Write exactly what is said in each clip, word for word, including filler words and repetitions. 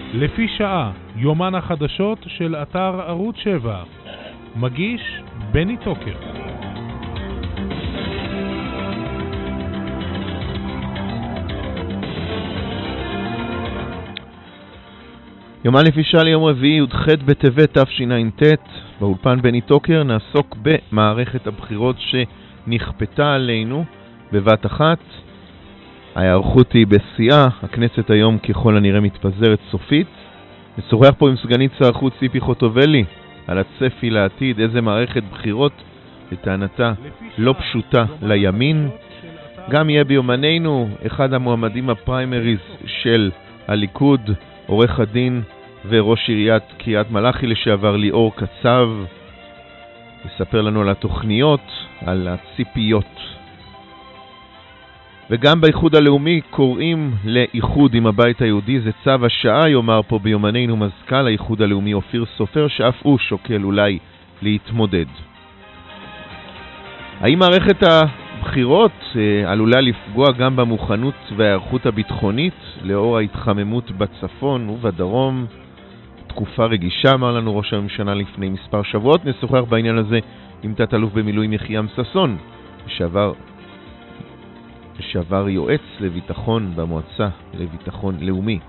לפי שעה, יומן החדשות של אתר ערוץ שבע. מגיש בני טוקר. יומן לפי שעה ליום רביעי י"ח בטבת תשע"ט. באולפן בני טוקר נעסוק במערכת הבחירות שנכפתה עלינו בבת אחת. ההיערכות היא בשיאה, הכנסת היום ככל הנראה מתפזרת סופית. נשוחח פה עם סגנית שר החוץ ציפי חוטובלי על הצפי לעתיד, איזה מערכת בחירות לטענתה לא פשוטה לימין. גם יהיה ביומננו אחד המועמדים הפריימריז של הליכוד, עורך הדין וראש עיריית קריית מלאכי לשעבר ליאור קצב, יספר לנו על התוכניות, על הציפיות. וגם באיחוד הלאומי קוראים לאיחוד עם הבית היהודי, זה צו השעה, יאמר פה ביומננו מזכ"ל האיחוד הלאומי אופיר סופר, שאף הוא שוקל אולי להתמודד. האם מערכת הבחירות אה, עלולה לפגוע גם במוכנות וההיערכות הביטחונית לאור ההתחממות בצפון ובדרום? תקופה רגישה, אמר לנו ראש הממשלה לפני מספר שבועות. נשוחח בעניין הזה עם תת-אלוף במילואים יחיעם ששון, לשעבר לשעבר יועץ לביטחון במועצה לביטחון לאומי.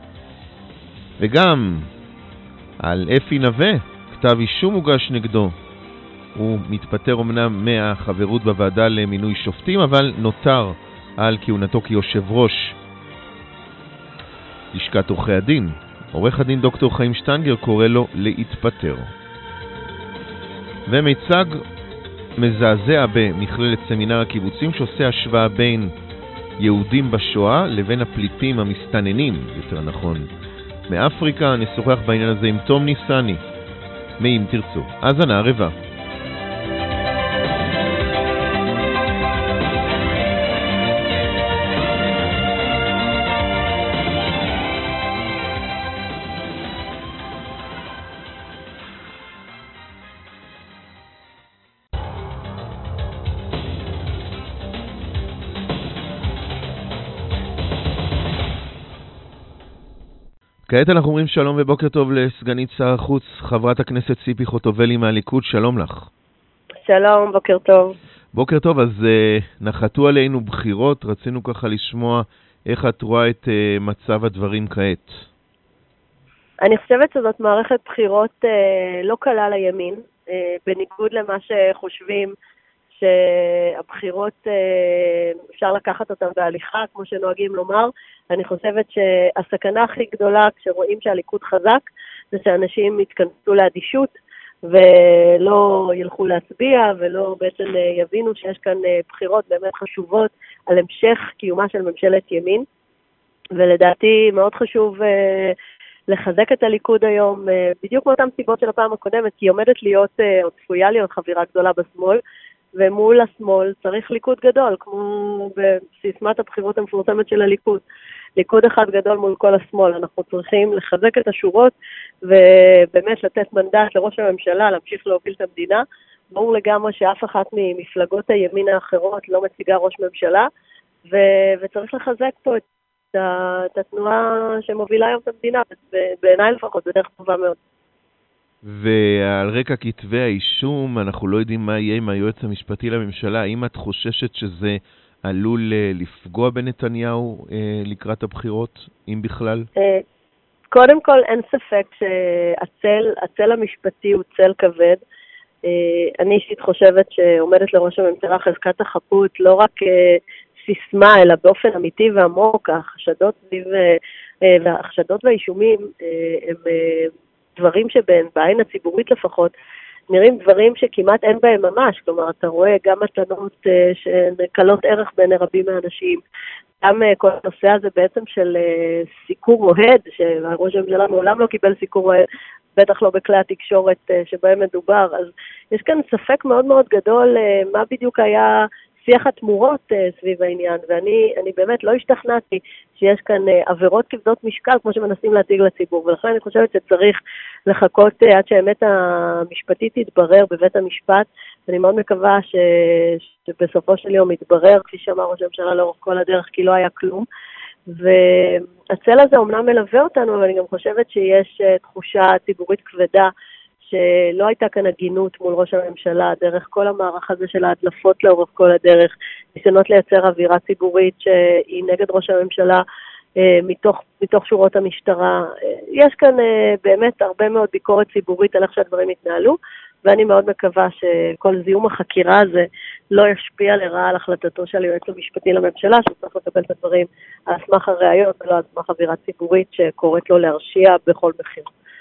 וגם על אפי נווה, כתב אישום הוגש נגדו. הוא מתפטר אמנם מהחברות בוועדה למינוי שופטים, אבל נותר על כהונתו כיושב ראש לשכת עורכי הדין. עורך הדין דוקטור חיים שטנגר קורא לו להתפטר. ומיצג מזעזע במכללת סמינר הקיבוצים שעושה השוואה בין יהודים בשואה לבין הפליטים המסתננים, יותר נכון, מאפריקה. נשוחח בעניין הזה עם תום ניסני, מאם תרצו. האזנה רבה. כעת אנחנו אומרים שלום ובוקר טוב לסגנית שר החוץ, חברת הכנסת ציפי חוטובלי מהליכוד. שלום לך. שלום, בוקר טוב. בוקר טוב, אז uh, נחתו עלינו בחירות, רצינו ככה לשמוע איך את רואה את uh, מצב הדברים כעת. אני חושבת שזאת מערכת בחירות uh, לא קלה לימין, uh, בניגוד למה שחושבים שהבחירות uh, אפשר לקחת אותן בהליכה, כמו שנוהגים לומר. אני חושבת שהסכנה הכי גדולה כשרואים שהליכוד חזק, זה שאנשים יתכנסו לאדישות ולא ילכו להצביע, ולא בעצם יבינו שיש כאן בחירות באמת חשובות על המשך קיומה של ממשלת ימין. ולדעתי מאוד חשוב לחזק את הליכוד היום, בדיוק מאותן סיבות של הפעם הקודמת, כי היא עומדת להיות, או צפויה להיות חבירה גדולה בשמאל, ומול השמאל צריך ליכוד גדול, כמו בסיסמת הבחירות המפורסמת של הליכוד. ליכוד אחד גדול מול כל השמאל. אנחנו צריכים לחזק את השורות ובאמת לתת מנדט לראש הממשלה להמשיך להוביל את המדינה. ברור לגמרי שאף אחת ממפלגות הימין האחרות לא מציגה ראש ממשלה, ו- וצריך לחזק פה את, ה- את התנועה שמובילה היום את המדינה, בעיניי לפחות, בדרך טובה מאוד. ועל רקע כתבי האישום, אנחנו לא יודעים מה יהיה עם היועץ המשפטי לממשלה. האם את חוששת שזה עלול לפגוע בנתניהו לקראת הבחירות, אם בכלל? קודם כל, אין ספק שהצל, הצל המשפטי הוא צל כבד. אני אישית חושבת שעומדת לראש הממשלה חזקת החפות, לא רק סיסמה, אלא באופן אמיתי ועמוק. החשדות והחשדות והאישומים הם דברים שבעין הציבורית לפחות נראים דברים שכמעט אין בהם ממש. כלומר, אתה רואה גם מתנות שנקלות ערך בין רבים מהאנשים, גם כל הנושא הזה בעצם של סיקור אוהד, שראש הממשלה מעולם לא קיבל סיקור אוהד, בטח לא בכלי התקשורת שבהם מדובר. אז יש כאן ספק מאוד מאוד גדול מה בדיוק היה שיח התמורות סביב העניין, ואני אני באמת לא השתכנעתי שיש כאן עבירות כבדות משקל כמו שמנסים להציג לציבור, ולכן אני חושבת שצריך לחכות עד שהאמת המשפטית תתברר בבית המשפט. אני מאוד מקווה ש... שבסופו של יום יתברר, כפי שאמר ראש הממשלה לאורך כל הדרך, כי לא היה כלום. והצל הזה אומנם מלווה אותנו, אבל אני גם חושבת שיש תחושה ציבורית כבדה, שלא הייתה כאן הגינות מול ראש הממשלה, דרך כל המערך הזה של ההדלפות לאורך כל הדרך, ניסיונות לייצר אווירה ציבורית שהיא נגד ראש הממשלה, מתוך, מתוך שורות המשטרה. יש כאן באמת הרבה מאוד ביקורת ציבורית על איך שהדברים התנהלו, ואני מאוד מקווה שכל זיהום החקירה הזה לא ישפיע לרעה על החלטתו של היועץ המשפטי לממשלה, שצריך לקבל את הדברים על סמך הראיות ולא על סמך אווירה ציבורית שקוראת לו להרשיע בכל מחיר.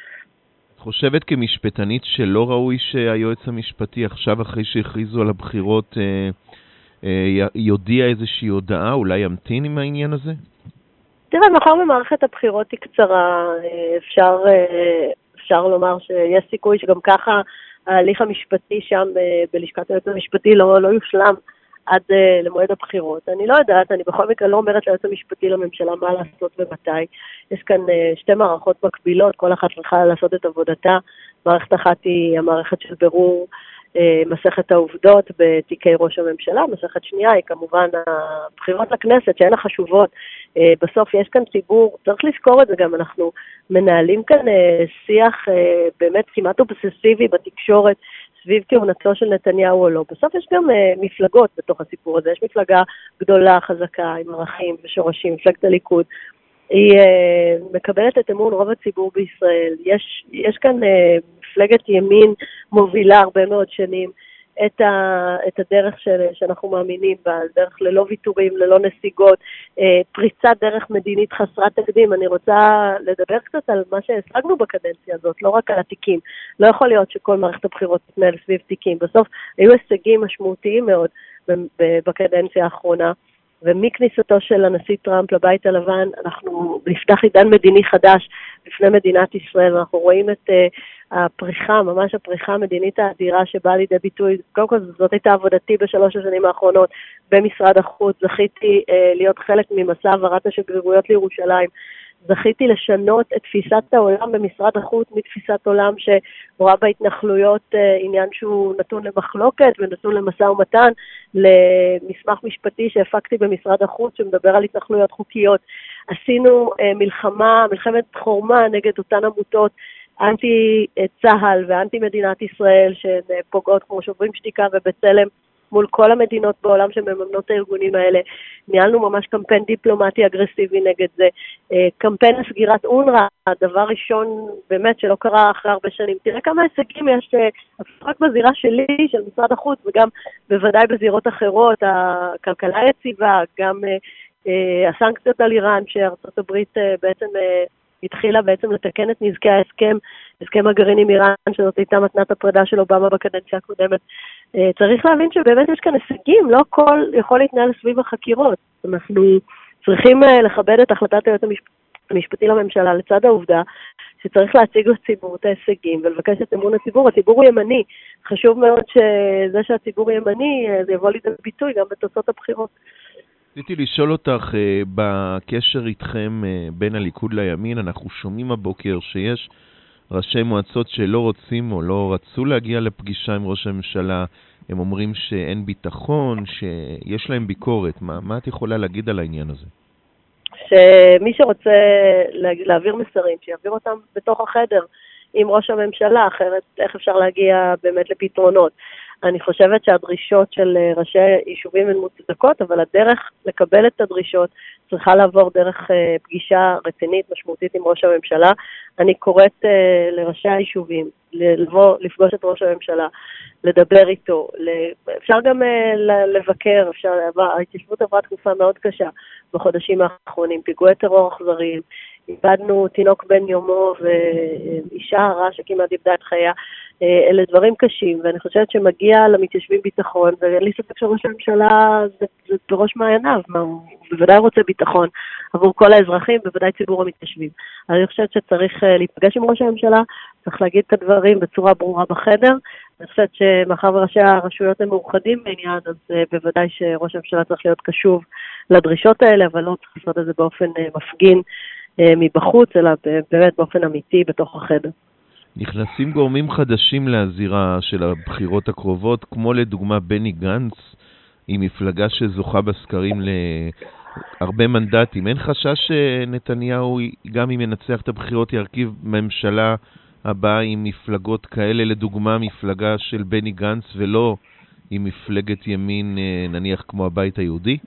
חושבת כמשפטנית שלא ראוי שהיועץ המשפטי עכשיו אחרי שהכריזו על הבחירות אה, אה, יודיע איזושהי הודעה, אולי ימתין עם העניין הזה? תראה, מאחר במערכת הבחירות היא קצרה, אפשר, אפשר לומר שיש סיכוי שגם ככה ההליך המשפטי שם בלשכת היועץ המשפטי לא, לא יושלם עד למועד הבחירות. אני לא יודעת, אני בכל מקרה לא אומרת ליועץ המשפטי לממשלה מה לעשות ומתי. יש כאן שתי מערכות מקבילות, כל אחת צריכה לעשות את עבודתה. מערכת אחת היא המערכת של ברור מסכת העובדות בתיקי ראש הממשלה, מסכת שנייה היא כמובן הבחירות לכנסת שהן החשובות. בסוף יש כאן ציבור, צריך לזכור את זה גם, אנחנו מנהלים כאן שיח באמת כמעט אובססיבי בתקשורת סביב כהונתו של נתניהו או לא. בסוף יש גם מפלגות בתוך הסיפור הזה, יש מפלגה גדולה, חזקה, עם ערכים ושורשים, מפלגת הליכוד. היא מקבלת את אמון רוב הציבור בישראל. יש, יש כאן מפלגת ימין מובילה הרבה מאוד שנים את, ה, את הדרך של, שאנחנו מאמינים בה, דרך ללא ויתורים, ללא נסיגות, פריצת דרך מדינית חסרת תקדים. אני רוצה לדבר קצת על מה שהשגנו בקדנציה הזאת, לא רק על התיקים. לא יכול להיות שכל מערכת הבחירות תתנהל סביב תיקים. בסוף היו הישגים משמעותיים מאוד בקדנציה האחרונה, ומכניסתו של הנשיא טראמפ לבית הלבן, אנחנו נפתח עידן מדיני חדש לפני מדינת ישראל, אנחנו רואים את uh, הפריחה, ממש הפריחה המדינית האדירה שבאה לידי ביטוי. קודם כל, זאת הייתה עבודתי בשלוש השנים האחרונות במשרד החוץ, זכיתי uh, להיות חלק ממסע העברת השגרירויות לירושלים, זכיתי לשנות את תפיסת העולם במשרד החוץ, מתפיסת עולם שרואה בהתנחלויות אה, עניין שהוא נתון למחלוקת ונתון למשא ומתן, למסמך משפטי שהפקתי במשרד החוץ שמדבר על התנחלויות חוקיות. עשינו אה, מלחמה, מלחמת חורמה נגד אותן עמותות אנטי צהל ואנטי מדינת ישראל שפוגעות כמו שוברים שתיקה ובצלם, מול כל המדינות בעולם שמממנות הארגונים האלה. ניהלנו ממש קמפיין דיפלומטי אגרסיבי נגד זה. קמפיין הסגירת אונר"א, הדבר ראשון באמת שלא קרה אחרי הרבה שנים. תראה כמה הישגים יש רק בזירה שלי, של משרד החוץ, וגם בוודאי בזירות אחרות, הכלכלה יציבה, גם הסנקציות על איראן, שארצות הברית בעצם התחילה בעצם לתקן את נזקי ההסכם, הסכם הגרעין עם איראן, שזאת הייתה מתנת הפרידה של אובמה בקדנציה הקודמת. צריך להבין שבאמת יש כאן הישגים, לא הכל יכול להתנהל סביב החקירות. אנחנו צריכים לכבד את החלטת היועץ המשפטי לממשלה לצד העובדה שצריך להציג לציבור את ההישגים ולבקש את אמון הציבור. הציבור הוא ימני. חשוב מאוד שזה שהציבור ימני, זה יבוא לידי ביטוי גם בתוצאות הבחירות. רציתי לשאול אותך, בקשר איתכם בין הליכוד לימין, אנחנו שומעים הבוקר שיש ראשי מועצות שלא רוצים או לא רצו להגיע לפגישה עם ראש הממשלה, הם אומרים שאין ביטחון, שיש להם ביקורת. מה, מה את יכולה להגיד על העניין הזה? שמי שרוצה להעביר מסרים, שיעביר אותם בתוך החדר עם ראש הממשלה, אחרת איך אפשר להגיע באמת לפתרונות. אני חושבת שהדרישות של ראשי יישובים הן מוצדקות, אבל הדרך לקבל את הדרישות צריכה לעבור דרך פגישה רצינית, משמעותית עם ראש הממשלה. אני קוראת לראשי היישובים לבוא, לפגוש את ראש הממשלה, לדבר איתו. אפשר גם לבקר, אפשר, ההתיישבות עברה תקופה מאוד קשה בחודשים האחרונים, פיגועי טרור אכזריים, איבדנו תינוק בן יומו ואישה הרה שכמעט איבדה את חייה. אלה דברים קשים, ואני חושבת שמגיע למתיישבים ביטחון, ואין לי ספק שראש הממשלה זה, זה בראש מעייניו, מה, הוא בוודאי רוצה ביטחון עבור כל האזרחים, בוודאי ציבור המתיישבים. אני חושבת שצריך להיפגש עם ראש הממשלה, צריך להגיד את הדברים בצורה ברורה בחדר. אני חושבת שמאחר וראשי הרשויות הם מאוחדים בעניין, אז בוודאי שראש הממשלה צריך להיות קשוב לדרישות האלה, אבל לא צריך לעשות את זה באופן מפגין מבחוץ, אלא באמת באופן אמיתי בתוך החדר. נכנסים גורמים חדשים לזירה של הבחירות הקרובות, כמו לדוגמה בני גנץ, עם מפלגה שזוכה בסקרים הרבה מנדטים. אין חשש שנתניהו, גם אם ינצח את הבחירות, ירכיב ממשלה הבאה עם מפלגות כאלה, לדוגמה מפלגה של בני גנץ, ולא עם מפלגת ימין, נניח כמו הבית היהודי?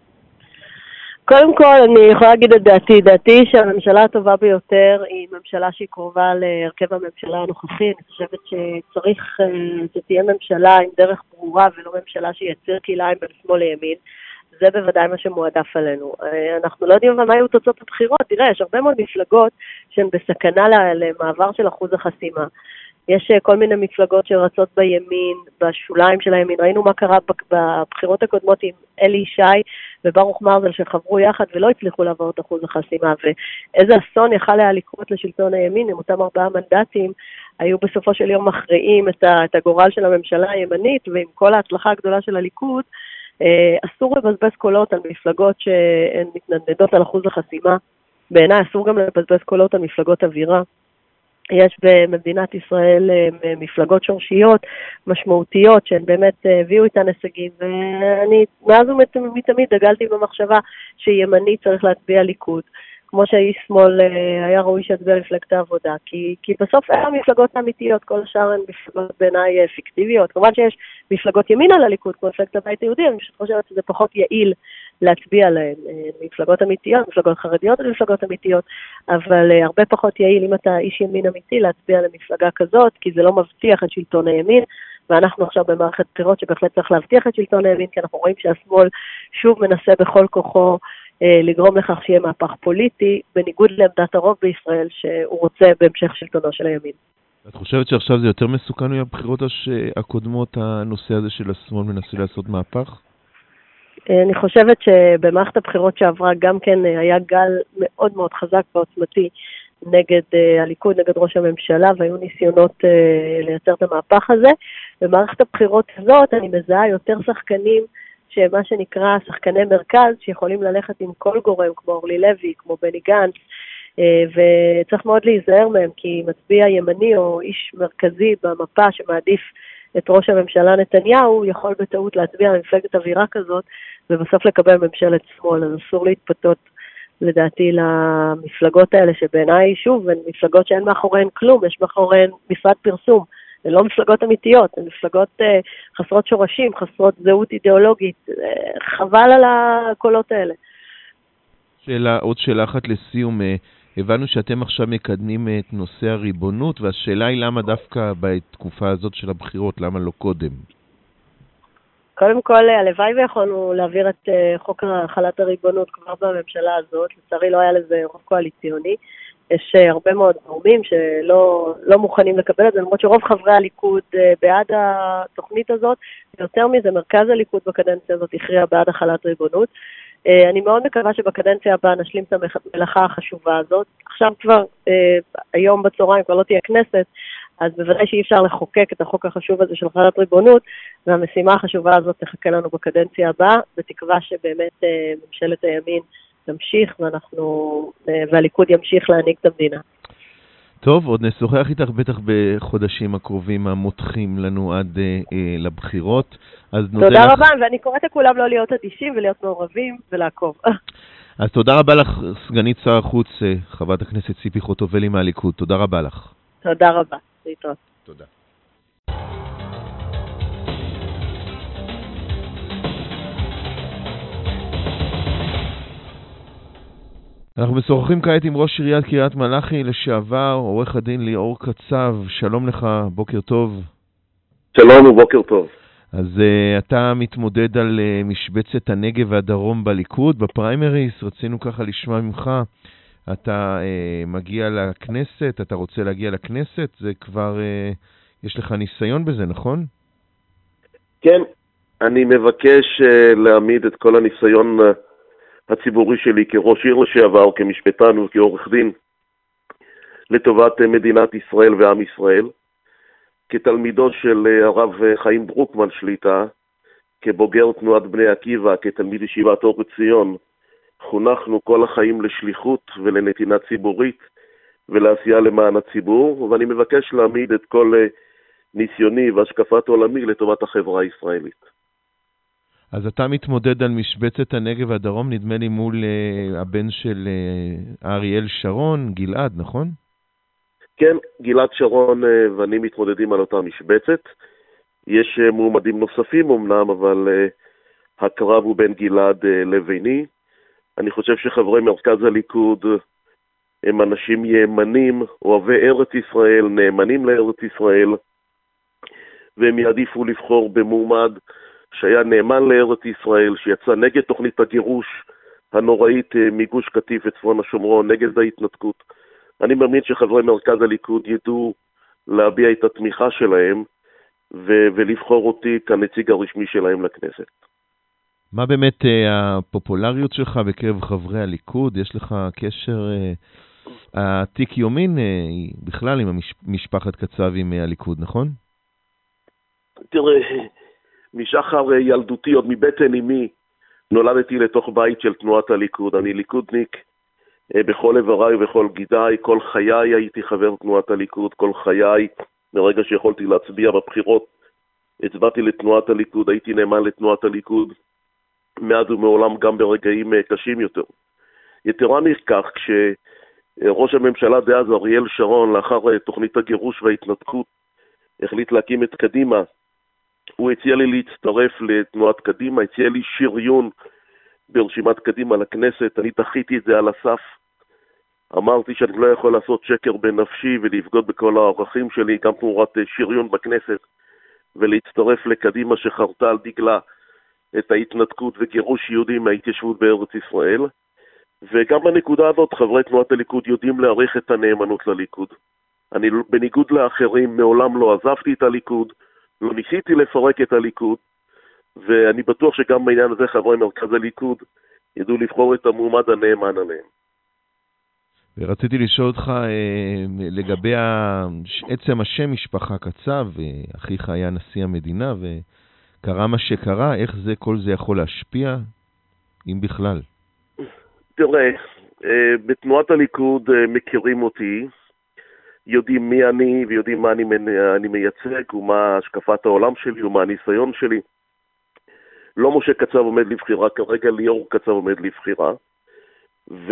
קודם כל, אני יכולה להגיד את דעתי. דעתי שהממשלה הטובה ביותר היא ממשלה שהיא קרובה להרכב הממשלה הנוכחי. אני חושבת שצריך שתהיה ממשלה עם דרך ברורה, ולא ממשלה שיציר כליים בין שמאל לימין. זה בוודאי מה שמועדף עלינו. אנחנו לא יודעים מה היו תוצאות הבחירות. תראה, יש הרבה מאוד מפלגות שהן בסכנה למעבר של אחוז החסימה. יש כל מיני מפלגות שרצות בימין, בשוליים של הימין. ראינו מה קרה בבחירות הקודמות עם אלי ישי וברוך מרזל שחברו יחד ולא הצליחו לעבור את אחוז החסימה. ואיזה אסון יכל היה לקרות לשלטון הימין, עם אותם ארבעה מנדטים, היו בסופו של יום מכריעים את הגורל של הממשלה הימנית, ועם כל ההצלחה הגדולה של הליכוד, אסור לבזבז קולות על מפלגות שהן מתנדנדות על אחוז החסימה. בעיניי אסור גם לבזבז קולות על מפלגות אווירה. יש במדינת ישראל מפלגות שורשיות משמעותיות שהן באמת הביאו איתן הישגים, ואני מאז ומתמיד דגלתי במחשבה שימני צריך להצביע ליכוד, כמו שהאיש שמאל היה ראוי שיצביע לפלגת העבודה, כי, כי בסוף אלה המפלגות האמיתיות, כל השאר הן מפלגות בעיניי פיקטיביות. כמובן שיש מפלגות ימין על הליכוד, כמו מפלגת הבית היהודי, אני פשוט חושבת שזה פחות יעיל להצביע להן. מפלגות אמיתיות, מפלגות חרדיות או מפלגות אמיתיות, אבל הרבה פחות יעיל אם אתה איש ימין אמיתי להצביע למפלגה כזאת, כי זה לא מבטיח את שלטון הימין, ואנחנו עכשיו במערכת בחירות שבהחלט צריך להבטיח את שלטון הימין, כי אנחנו רואים שהשמאל שוב מנסה בכל כוחו לגרום לכך שיהיה מהפך פוליטי, בניגוד לעמדת הרוב בישראל שהוא רוצה בהמשך שלטונו של הימין. את חושבת שעכשיו זה יותר מסוכן מהבחירות הקודמות, הנושא הזה של השמאל מנסה לעשות מהפך? אני חושבת שבמערכת הבחירות שעברה גם כן היה גל מאוד מאוד חזק ועוצמתי נגד הליכוד, נגד ראש הממשלה, והיו ניסיונות לייצר את המהפך הזה. במערכת הבחירות הזאת אני מזהה יותר שחקנים שמה שנקרא שחקני מרכז, שיכולים ללכת עם כל גורם, כמו אורלי לוי, כמו בני גנץ, וצריך מאוד להיזהר מהם, כי מצביע ימני או איש מרכזי במפה שמעדיף את ראש הממשלה נתניהו, יכול בטעות להצביע למפלגת אווירה כזאת, ובסוף לקבל ממשלת שמאל. אז אסור להתפתות, לדעתי, למפלגות האלה, שבעיניי, שוב, הן מפלגות שאין מאחוריהן כלום, יש מאחוריהן משרד פרסום. הן לא מפלגות אמיתיות, הן מפלגות uh, חסרות שורשים, חסרות זהות אידיאולוגית. Uh, חבל על הקולות האלה. שאלה, עוד שאלה אחת לסיום. הבנו שאתם עכשיו מקדמים את נושא הריבונות, והשאלה היא למה דווקא בתקופה הזאת של הבחירות, למה לא קודם? קודם כל, הלוואי ויכולנו להעביר את uh, חוק החלת הריבונות כבר בממשלה הזאת. לצערי לא היה לזה רוב קואליציוני. יש הרבה מאוד גורמים שלא לא מוכנים לקבל את זה, למרות שרוב חברי הליכוד בעד התוכנית הזאת, ויותר מזה, מרכז הליכוד בקדנציה הזאת הכריע בעד החלת ריבונות. אני מאוד מקווה שבקדנציה הבאה נשלים את המלאכה החשובה הזאת. עכשיו כבר, היום בצהריים כבר לא תהיה כנסת, אז בוודאי שאי אפשר לחוקק את החוק החשוב הזה של החלת ריבונות, והמשימה החשובה הזאת תחכה לנו בקדנציה הבאה, בתקווה שבאמת ממשלת הימין תמשיך, ואנחנו, והליכוד ימשיך להנהיג את המדינה. טוב, עוד נשוחח איתך בטח בחודשים הקרובים המותחים לנו עד אה, לבחירות. אז תודה לך... רבה, ואני קוראת לכולם לא להיות אדישים ולהיות מעורבים ולעקוב. אז תודה רבה לך, סגנית שר החוץ, חברת הכנסת ציפי חוטובלי מהליכוד. תודה רבה לך. תודה רבה. להתראות. תודה. אנחנו משוחחים כעת עם ראש עיריית קריית מלאכי לשעבר, עורך הדין ליאור קצב. שלום לך, בוקר טוב. שלום ובוקר טוב. אז uh, אתה מתמודד על uh, משבצת הנגב והדרום בליכוד, בפריימריס. רצינו ככה לשמוע ממך, אתה uh, מגיע לכנסת, אתה רוצה להגיע לכנסת, זה כבר, uh, יש לך ניסיון בזה, נכון? כן, אני מבקש uh, להעמיד את כל הניסיון uh, הציבורי שלי כראש עיר לשעבר, כמשפטן וכעורך דין, לטובת מדינת ישראל ועם ישראל, כתלמידו של הרב חיים דרוקמן שליטה, כבוגר תנועת בני עקיבא, כתלמיד ישיבת אור עציון, חונכנו כל החיים לשליחות ולנתינה ציבורית ולעשייה למען הציבור, ואני מבקש להעמיד את כל ניסיוני והשקפת עולמי לטובת החברה הישראלית. אז אתה מתמודד על משבצת הנגב והדרום, נדמה לי מול uh, הבן של uh, אריאל שרון, גלעד, נכון? כן, גלעד שרון uh, ואני מתמודדים על אותה משבצת. יש uh, מועמדים נוספים אמנם, אבל uh, הקרב הוא בין גלעד uh, לביני. אני חושב שחברי מרכז הליכוד הם אנשים ימנים, אוהבי ארץ ישראל, נאמנים לארץ ישראל, והם יעדיפו לבחור במועמד שהיה נאמן לארץ ישראל, שיצא נגד תוכנית הגירוש הנוראית מגוש קטיף וצפון השומרון, נגד ההתנתקות. אני מאמין שחברי מרכז הליכוד ידעו להביע את התמיכה שלהם ו- ולבחור אותי כנציג הרשמי שלהם לכנסת. מה באמת הפופולריות שלך בקרב חברי הליכוד? יש לך קשר, התיק יומין בכלל עם המשפחת קצבי מהליכוד, נכון? תראה, משחר ילדותי, עוד מבטן אמי, נולדתי לתוך בית של תנועת הליכוד. אני ליכודניק בכל איבריי ובכל גידיי. כל חיי הייתי חבר תנועת הליכוד, כל חיי, מרגע שיכולתי להצביע בבחירות, הצבעתי לתנועת הליכוד, הייתי נאמן לתנועת הליכוד, מאז ומעולם גם ברגעים קשים יותר. יתרה מכך, כשראש הממשלה דאז אריאל שרון, לאחר תוכנית הגירוש וההתנתקות, החליט להקים את קדימה, הוא הציע לי להצטרף לתנועת קדימה, הציע לי שריון ברשימת קדימה לכנסת, אני דחיתי את זה על הסף. אמרתי שאני לא יכול לעשות שקר בנפשי ולבגוד בכל הערכים שלי, גם תמורת שריון בכנסת, ולהצטרף לקדימה שחרתה על דגלה את ההתנתקות וגירוש יהודים מההתיישבות בארץ ישראל. וגם בנקודה הזאת חברי תנועת הליכוד יודעים להעריך את הנאמנות לליכוד. אני בניגוד לאחרים מעולם לא עזבתי את הליכוד, לא ניסיתי לפרק את הליכוד, ואני בטוח שגם בעניין הזה חברי מרכז הליכוד ידעו לבחור את המועמד הנאמן עליהם. ורציתי לשאול אותך אה, לגבי עצם השם משפחה קצב, אחיך היה נשיא המדינה וקרה מה שקרה, איך זה, כל זה יכול להשפיע, אם בכלל? תראה, אה, בתנועת הליכוד אה, מכירים אותי, יודעים מי אני ויודעים מה אני, אני מייצג ומה השקפת העולם שלי ומה הניסיון שלי. לא משה קצב עומד לבחירה, כרגע ליאור קצב עומד לבחירה. ו...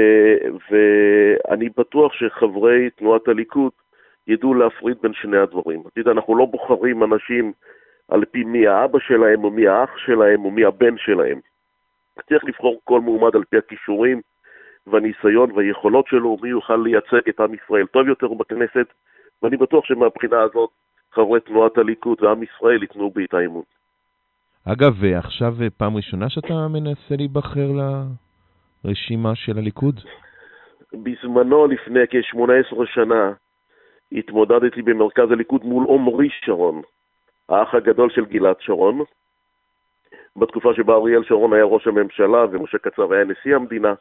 ואני בטוח שחברי תנועת הליכוד ידעו להפריד בין שני הדברים. אנחנו לא בוחרים אנשים על פי מי האבא שלהם או מי האח שלהם או מי הבן שלהם. צריך לבחור כל מועמד על פי הכישורים והניסיון והיכולות שלו, מי יוכל לייצג את עם ישראל טוב יותר בכנסת, ואני בטוח שמהבחינה הזאת חברי תנועת הליכוד ועם ישראל יתנו בי את האמון. אגב, עכשיו פעם ראשונה שאתה מנסה להיבחר לרשימה של הליכוד? בזמנו, לפני כ-שמונה עשרה שנה, התמודדתי במרכז הליכוד מול עומרי שרון, האח הגדול של גלעד שרון, בתקופה שבה אריאל שרון היה ראש הממשלה ומשה קצב היה נשיא המדינה,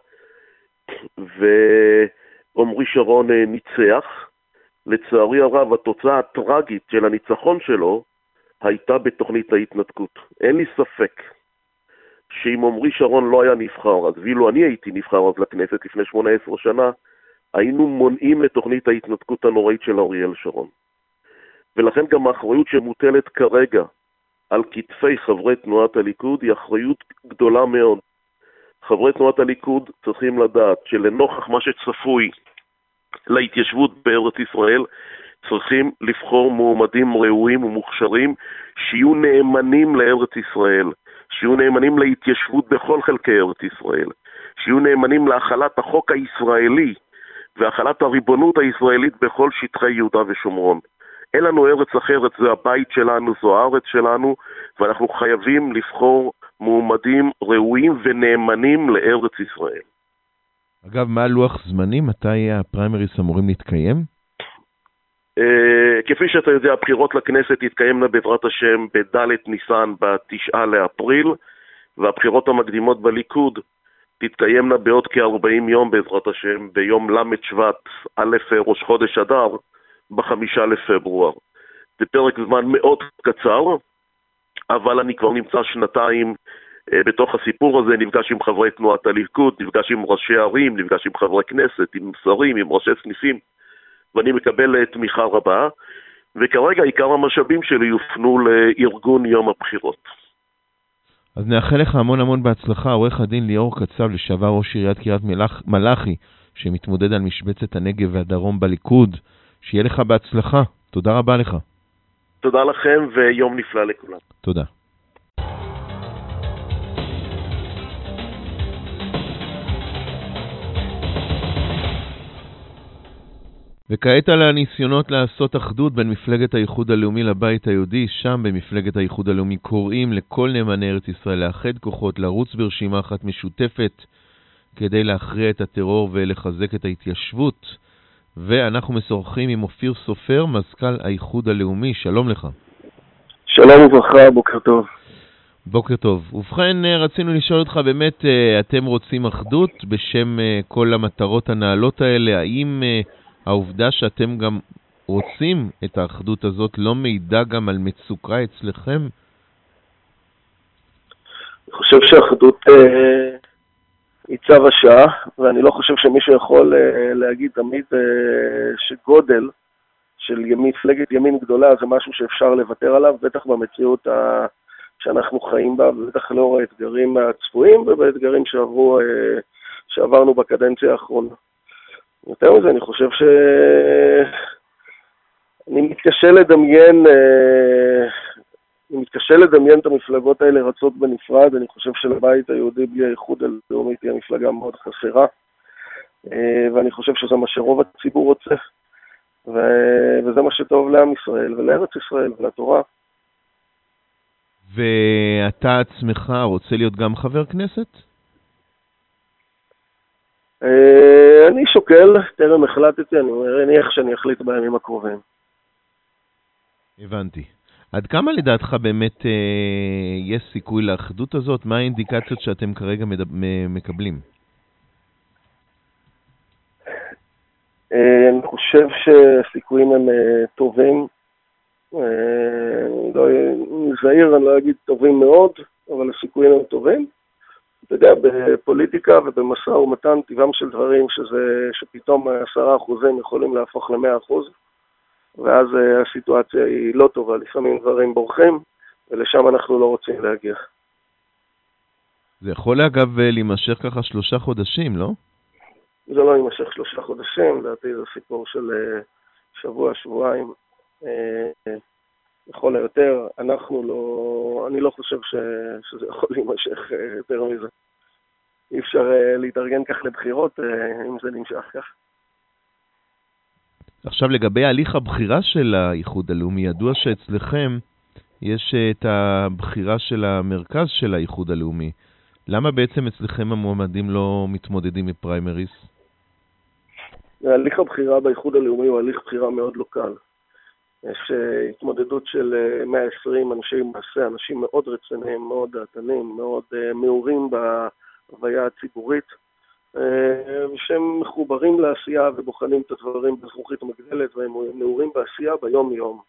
ועומרי שרון ניצח. לצערי הרב, התוצאה הטרגית של הניצחון שלו הייתה בתוכנית ההתנתקות. אין לי ספק שאם עומרי שרון לא היה נבחר, אז ואילו אני הייתי נבחר אז לכנסת לפני שמונה עשרה שנה, היינו מונעים את תוכנית ההתנתקות הנוראית של אריאל שרון. ולכן גם האחריות שמוטלת כרגע על כתפי חברי תנועת הליכוד היא אחריות גדולה מאוד. חברי תנועת הליכוד צריכים לדעת שלנוכח מה שצפוי להתיישבות בארץ ישראל, צריכים לבחור מועמדים ראויים ומוכשרים שיהיו נאמנים לארץ ישראל, שיהיו נאמנים להתיישבות בכל חלקי ארץ ישראל, שיהיו נאמנים להחלת החוק הישראלי והחלת הריבונות הישראלית בכל שטחי יהודה ושומרון. אין לנו ארץ אחרת, זה הבית שלנו, זו הארץ שלנו, ואנחנו חייבים לבחור מועמדים ראויים ונאמנים לארץ ישראל. אגב, מה לוח זמנים? מתי הפריימריס אמורים להתקיים? Uh, כפי שאתה יודע, הבחירות לכנסת יתקיימנה בעזרת השם בדלת ניסן בתשעה לאפריל, והבחירות המקדימות בליכוד תתקיימנה בעוד כ-ארבעים יום בעזרת השם, ביום למד שבט א' ראש חודש אדר, בחמישה לפברואר. זה פרק זמן מאוד קצר, אבל אני כבר נמצא שנתיים uh, בתוך הסיפור הזה, נפגש עם חברי תנועת הליכוד, נפגש עם ראשי ערים, נפגש עם חברי כנסת, עם שרים, עם ראשי סניפים, ואני מקבל תמיכה רבה, וכרגע עיקר המשאבים שלי יופנו לארגון יום הבחירות. אז נאחל לך המון המון בהצלחה, עורך הדין ליאור קצב, לשעבר ראש עיריית קריית מלאכי, שמתמודד על משבצת הנגב והדרום בליכוד. שיהיה לך בהצלחה. תודה רבה לך. תודה לכם ויום נפלא לכולם. תודה. וכעת על הניסיונות לעשות אחדות בין מפלגת האיחוד הלאומי לבית היהודי. שם במפלגת האיחוד הלאומי קוראים לכל נאמני ארץ ישראל לאחד כוחות, לרוץ ברשימה אחת משותפת כדי להכריע את הטרור ולחזק את ההתיישבות. ואנחנו משוחחים עם אופיר סופר, מזכ"ל האיחוד הלאומי. שלום לך. שלום וברכה, בוקר טוב. בוקר טוב. ובכן, רצינו לשאול אותך, באמת אתם רוצים אחדות בשם כל המטרות הנעלות האלה? האם העובדה שאתם גם רוצים את האחדות הזאת לא מעידה גם על מצוקה אצלכם? אני חושב שהאחדות אה, היא צו השעה, ואני לא חושב שמישהו יכול אה, להגיד תמיד אה, שגודל של מפלגת ימין גדולה זה משהו שאפשר לוותר עליו, בטח במציאות ה... שאנחנו חיים בה, ובטח לאור האתגרים הצפויים ובאתגרים שעברו, אה, שעברנו בקדנציה האחרונה. יותר מזה, אני חושב ש... אני מתקשה לדמיין, אני מתקשה לדמיין את המפלגות האלה רצות בנפרד. אני חושב שלבית היהודי בלי האיחוד הלאומי תהיה מפלגה מאוד חסרה, ואני חושב שזה מה שרוב הציבור רוצה, וזה מה שטוב לעם ישראל ולארץ ישראל ולתורה. ואתה עצמך רוצה להיות גם חבר כנסת? אני שוקל, טרם החלטתי, אני מניח שאני אחליט בימים הקרובים. הבנתי. עד כמה לדעתך באמת אה, יש סיכוי לאחדות הזאת? מה האינדיקציות שאתם כרגע מדב... מקבלים? אני חושב שהסיכויים הם טובים. לא זהיר, אני לא אגיד טובים מאוד, אבל הסיכויים הם טובים. אתה יודע, בפוליטיקה ובמשא ומתן טבעם של דברים שזה, שפתאום עשרה אחוזים יכולים להפוך למאה אחוז, ואז הסיטואציה היא לא טובה, לפעמים דברים בורחים, ולשם אנחנו לא רוצים להגיע. זה יכול אגב להימשך ככה שלושה חודשים, לא? זה לא יימשך שלושה חודשים, לדעתי זה סיפור של שבוע, שבועיים, לכל היותר. אנחנו לא, אני לא חושב ש, שזה יכול להימשך יותר מזה. אי אפשר להתארגן כך לבחירות אם זה נמשך כך. עכשיו לגבי הליך הבחירה של האיחוד הלאומי, ידוע שאצלכם יש את הבחירה של המרכז של האיחוד הלאומי. למה בעצם אצלכם המועמדים לא מתמודדים מפריימריס? הליך הבחירה באיחוד הלאומי הוא הליך בחירה מאוד לא קל. יש התמודדות של מאה ועשרים אנשי מעשה, אנשים מאוד רציניים, מאוד דעתנים, מאוד מעורים בהוויה הציבורית, שהם מחוברים לעשייה ובוחנים את הדברים בזכוכית מגדלת, והם מעורים בעשייה ביום יום.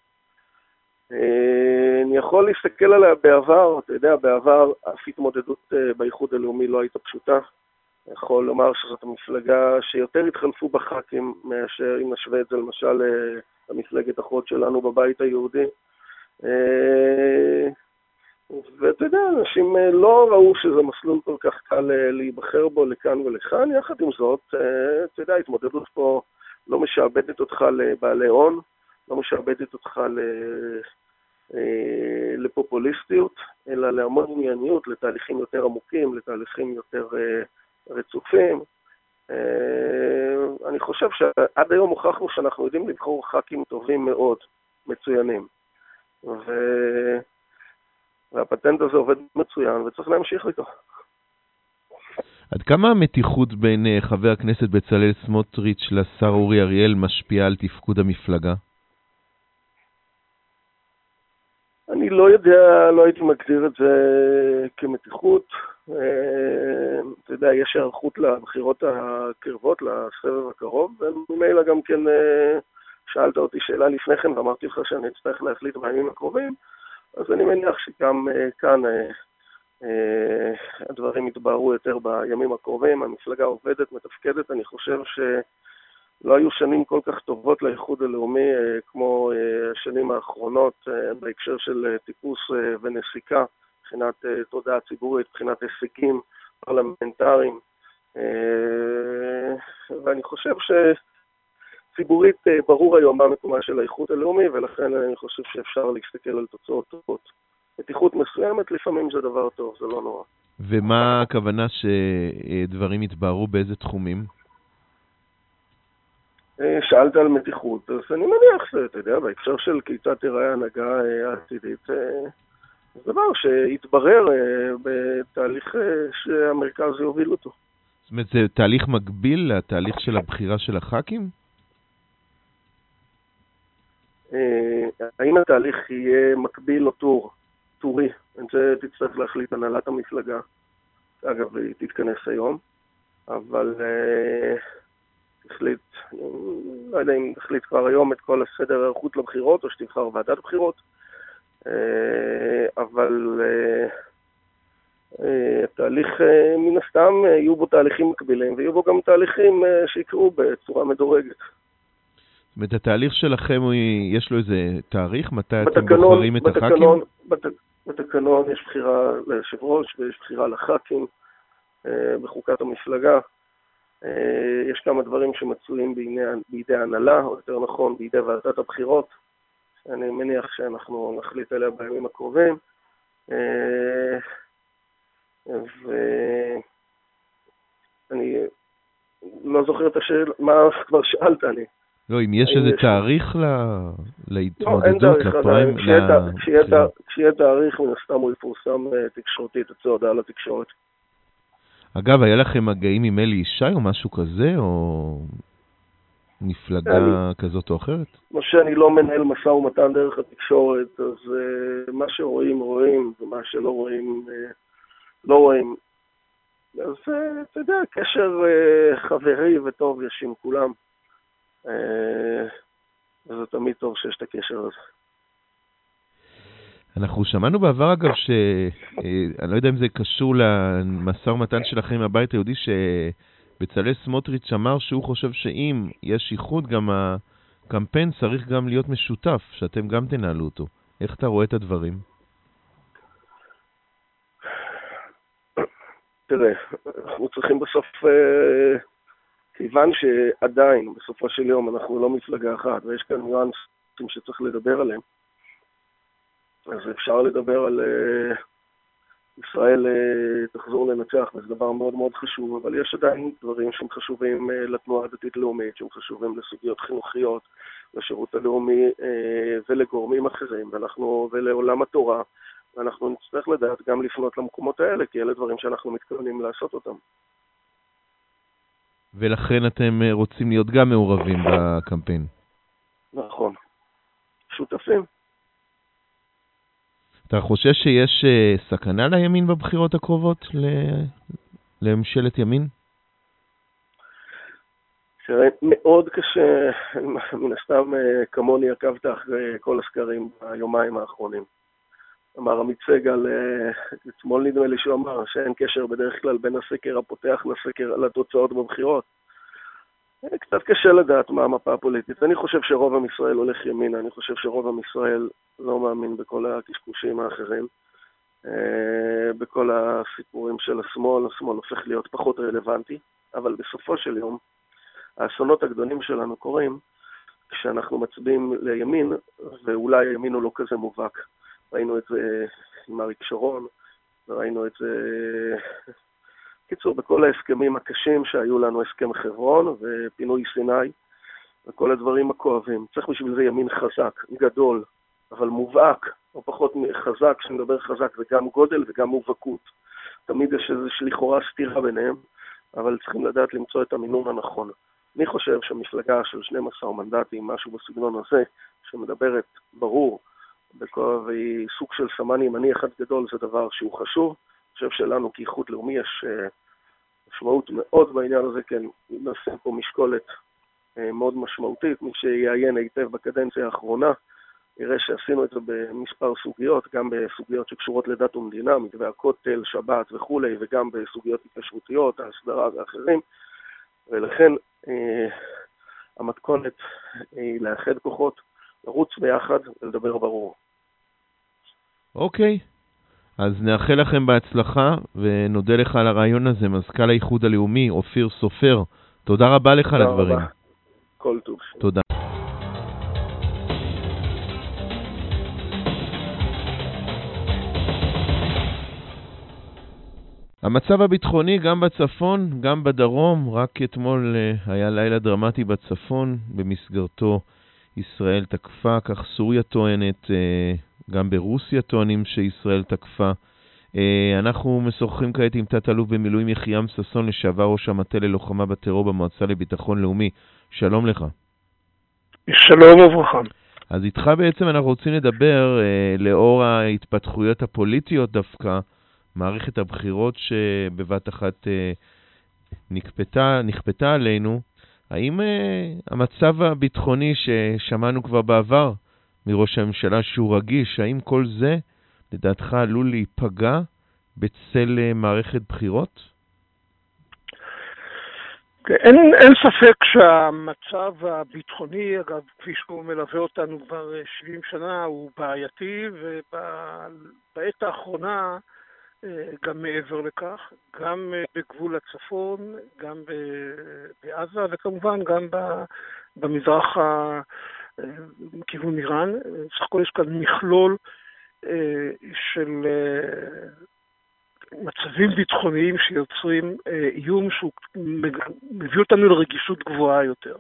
אני יכול להסתכל עליה בעבר, אתה יודע, בעבר אף התמודדות באיחוד הלאומי לא הייתה פשוטה. אני יכול לומר שזאת המפלגה שיותר התחלפו בח"כים מאשר אם נשווה את זה למשל המפלגת אחות שלנו בבית היהודי. ואתה יודע, אנשים לא ראו שזה מסלול כל כך קל להיבחר בו לכאן ולכאן. יחד עם זאת, אתה יודע, התמודדות פה לא משעבדת אותך לבעלי הון, לא משעבדת אותך לפופוליסטיות, אלא להמון ענייניות, לתהליכים יותר עמוקים, לתהליכים יותר רצופים. אני חושב שעד היום הוכחנו שאנחנו יודעים לבחור ח"כים טובים מאוד, מצוינים. ו... והפטנט הזה עובד מצוין וצריך להמשיך איתו. עד כמה המתיחות בין חבר הכנסת בצלאל סמוטריץ' לשר אורי אריאל משפיעה על תפקוד המפלגה? אני לא יודע, לא הייתי מגדיר את זה כמתיחות. אתה יודע, יש הערכות לבחירות הקרבות, לסבב הקרוב, וממילא גם כן שאלת אותי שאלה לפני כן, ואמרתי לך שאני אצטרך להחליט בימים הקרובים, אז אני מניח שגם כאן הדברים יתבהרו יותר בימים הקרובים. המפלגה עובדת, מתפקדת. אני חושב שלא היו שנים כל כך טובות לאיחוד הלאומי כמו השנים האחרונות בהקשר של טיפוס ונסיקה מבחינת תודעה ציבורית, מבחינת הישגים פרלמנטריים, ואני חושב שציבורית ברור היום מה מקומה של האיחוד הלאומי, ולכן אני חושב שאפשר להסתכל על תוצאות טובות. מתיחות מסוימת לפעמים זה דבר טוב, זה לא נורא. ומה הכוונה שדברים יתבהרו באיזה תחומים? שאלת על מתיחות, אז אני מניח, אתה יודע, בהקשר של כיצד תראה הנהגה העתידית, זה דבר שיתברר בתהליך שהמרכז יוביל אותו. זאת אומרת, זה תהליך מקביל לתהליך של הבחירה של הח"כים? האם התהליך יהיה מקביל או טור, טורי? את זה תצטרך להחליט הנהלת המפלגה. אגב, היא תתכנס היום, אבל תחליט, לא יודע אם תחליט כבר היום את כל הסדר הערכות לבחירות, או שתבחר ועדת בחירות, אבל התהליך מן הסתם יהיו בו תהליכים מקבילים, ויהיו בו גם תהליכים שיקרו בצורה מדורגת. זאת אומרת, התהליך שלכם, יש לו איזה תאריך? מתי אתם בוחרים את הח"כים? בתקנון יש בחירה ליושב ראש ויש בחירה לח"כים בחוקת המפלגה. יש כמה דברים שמצויים בידי ההנהלה, או יותר נכון בידי ועדת הבחירות. אני מניח שאנחנו נחליט עליה בימים הקרובים. ואני לא זוכר את השאלה, מה כבר שאלת לי. לא, אם יש איזה תאריך להתמודדות, לפריים, כשיהיה תאריך, מן הסתם הוא יפורסם תקשורתית, יצא הודעה לתקשורת. אגב, היה לכם מגעים עם אלי ישי או משהו כזה, או מפלגה כזאת או אחרת? כמו שאני לא מנהל משא ומתן דרך התקשורת, אז מה שרואים רואים, ומה שלא רואים לא רואים. אז אתה יודע, קשר חברי וטוב יש עם כולם. וזה תמיד טוב שיש את הקשר הזה. אנחנו שמענו בעבר אגב ש... אני לא יודע אם זה קשור למשא ומתן שלכם עם הבית היהודי, שבצלאל סמוטריץ' אמר שהוא חושב שאם יש איחוד, גם הקמפיין צריך גם להיות משותף, שאתם גם תנהלו אותו. איך אתה רואה את הדברים? תראה, אנחנו צריכים בסוף... כיוון שעדיין, בסופו של יום, אנחנו לא מפלגה אחת, ויש כאן ניואנסים שצריך לדבר עליהם, אז אפשר לדבר על uh, ישראל uh, תחזור לנצח, וזה דבר מאוד מאוד חשוב, אבל יש עדיין דברים שהם חשובים uh, לתנועה הדתית לאומית, שהם חשובים לסוגיות חינוכיות, לשירות הלאומי uh, ולגורמים אחרים, ואנחנו, ולעולם התורה, ואנחנו נצטרך לדעת גם לפנות למקומות האלה, כי אלה דברים שאנחנו מתכוונים לעשות אותם. ולכן אתם רוצים להיות גם מעורבים בקמפיין. נכון. שותפים. אתה חושב שיש סכנה לימין בבחירות הקרובות לממשלת ימין? מאוד קשה, מן הסתם כמוני עקבת אחרי כל הסקרים ביומיים האחרונים. אמר עמית סגל, אתמול נדמה לי שהוא אמר שאין קשר בדרך כלל בין הסקר הפותח לסקר לתוצאות בבחירות. קצת קשה לדעת מה המפה הפוליטית. אני חושב שרוב עם ישראל הולך ימינה, אני חושב שרוב עם ישראל לא מאמין בכל הקשקושים האחרים, בכל הסיפורים של השמאל, השמאל הופך להיות פחות רלוונטי, אבל בסופו של יום, האסונות הגדולים שלנו קורים כשאנחנו מצביעים לימין, ואולי הימין הוא לא כזה מובהק. ראינו את זה עם אריק שרון, ראינו את זה, קיצור, בכל ההסכמים הקשים שהיו לנו, הסכם חברון ופינוי סיני, וכל הדברים הכואבים. צריך בשביל זה ימין חזק, גדול, אבל מובהק, או פחות חזק, כשנדבר חזק, זה גם גודל וגם מובהקות. תמיד יש איזושהי לכאורה סתירה ביניהם, אבל צריכים לדעת למצוא את המינון הנכון. אני חושב שהמפלגה של שנים עשר מנדטים, משהו בסגנון הזה, שמדברת ברור, והיא סוג של סמן ימני אחד גדול, זה דבר שהוא חשוב. אני חושב שלנו כאיחוד לאומי יש משמעות מאוד בעניין הזה, כן, נעשה פה משקולת מאוד משמעותית. מי שיעיין היטב בקדנציה האחרונה, יראה שעשינו את זה במספר סוגיות, גם בסוגיות שקשורות לדת ומדינה, מתווה הכותל, שבת וכו', וגם בסוגיות התקשרותיות, ההסדרה ואחרים. ולכן המתכונת היא לאחד כוחות, לרוץ ביחד ולדבר ברור. אוקיי. אז נאחל לכם בהצלחה, ונודה לך על הרעיון הזה, מזכ"ל האיחוד הלאומי, אופיר סופר. תודה רבה לך על הדברים. רבה. כל טוב. תודה. המצב הביטחוני גם בצפון, גם בדרום, רק אתמול היה לילה דרמטי בצפון, במסגרתו ישראל תקפה, כך סוריה טוענת, גם ברוסיה טוענים שישראל תקפה. אנחנו משוחחים כעת עם תת-אלוף במילואים יחיעם ששון, לשעבר ראש המטה ללוחמה בטרור במועצה לביטחון לאומי. שלום לך. שלום וברכה. אז איתך בעצם אנחנו רוצים לדבר, לאור ההתפתחויות הפוליטיות דווקא, מערכת הבחירות שבבת אחת נכפתה, נכפתה עלינו, האם המצב הביטחוני ששמענו כבר בעבר מראש הממשלה שהוא רגיש, האם כל זה לדעתך עלול להיפגע בצל מערכת בחירות? אין, אין ספק שהמצב הביטחוני, אגב, כפי שהוא מלווה אותנו כבר שבעים שנה, הוא בעייתי, ובעת האחרונה גם מעבר לכך, גם בגבול הצפון, גם בעזה, וכמובן גם במזרח מכיוון איראן. בסך הכל יש כאן מכלול של מצבים ביטחוניים שיוצרים איום שהוא מביא אותנו לרגישות גבוהה יותר.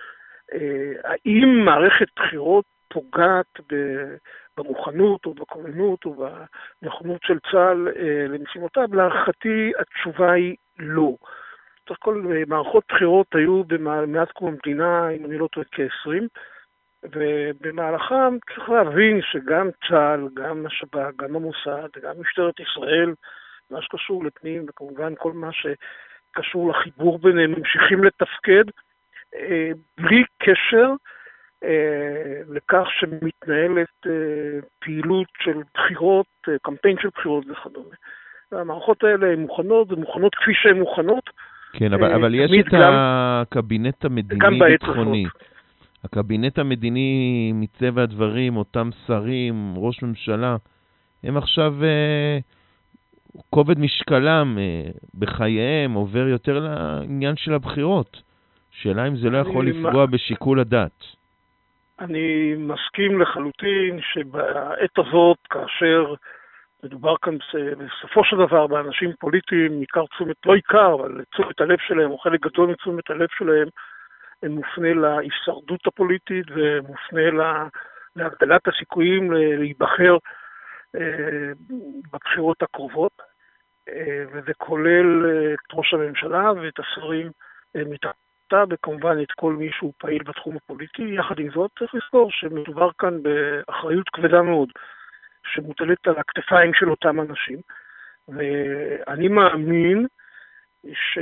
האם מערכת בחירות פוגעת במוכנות או בכוננות או בנכונות של צה"ל למשימותיו? להערכתי התשובה היא לא. בסך הכל מערכות בחירות היו מאז קום המדינה, אם אני לא טועה, כ-עשרים, ובמהלכם צריך להבין שגם צה"ל, גם השב"כ, גם המוסד, גם משטרת ישראל, מה שקשור לפנים, וכמובן כל מה שקשור לחיבור ביניהם, ממשיכים לתפקד בלי קשר לכך שמתנהלת פעילות של בחירות, קמפיין של בחירות וכדומה. המערכות האלה הן מוכנות, ומוכנות כפי שהן מוכנות. כן, אבל, אבל יש את גם, הקבינט המדיני-ביטחוני. הקבינט המדיני מטבע הדברים, אותם שרים, ראש ממשלה, הם עכשיו כובד משקלם בחייהם עובר יותר לעניין של הבחירות. שאלה אם זה לא יכול לפגוע בשיקול הדעת. אני מסכים לחלוטין שבעת הזאת, כאשר מדובר כאן בסופו של דבר באנשים פוליטיים, עיקר תשומת, לא עיקר, אבל תשומת הלב שלהם, או חלק גדול מתשומת הלב שלהם, מופנה להישרדות הפוליטית ומופנה לה, להגדלת הסיכויים להיבחר אה, בבחירות הקרובות, אה, וזה כולל את ראש הממשלה ואת השרים אה, מתחתה, וכמובן את כל מי שהוא פעיל בתחום הפוליטי. יחד עם זאת צריך לזכור שמדובר כאן באחריות כבדה מאוד שמוטלת על הכתפיים של אותם אנשים, ואני מאמין ש...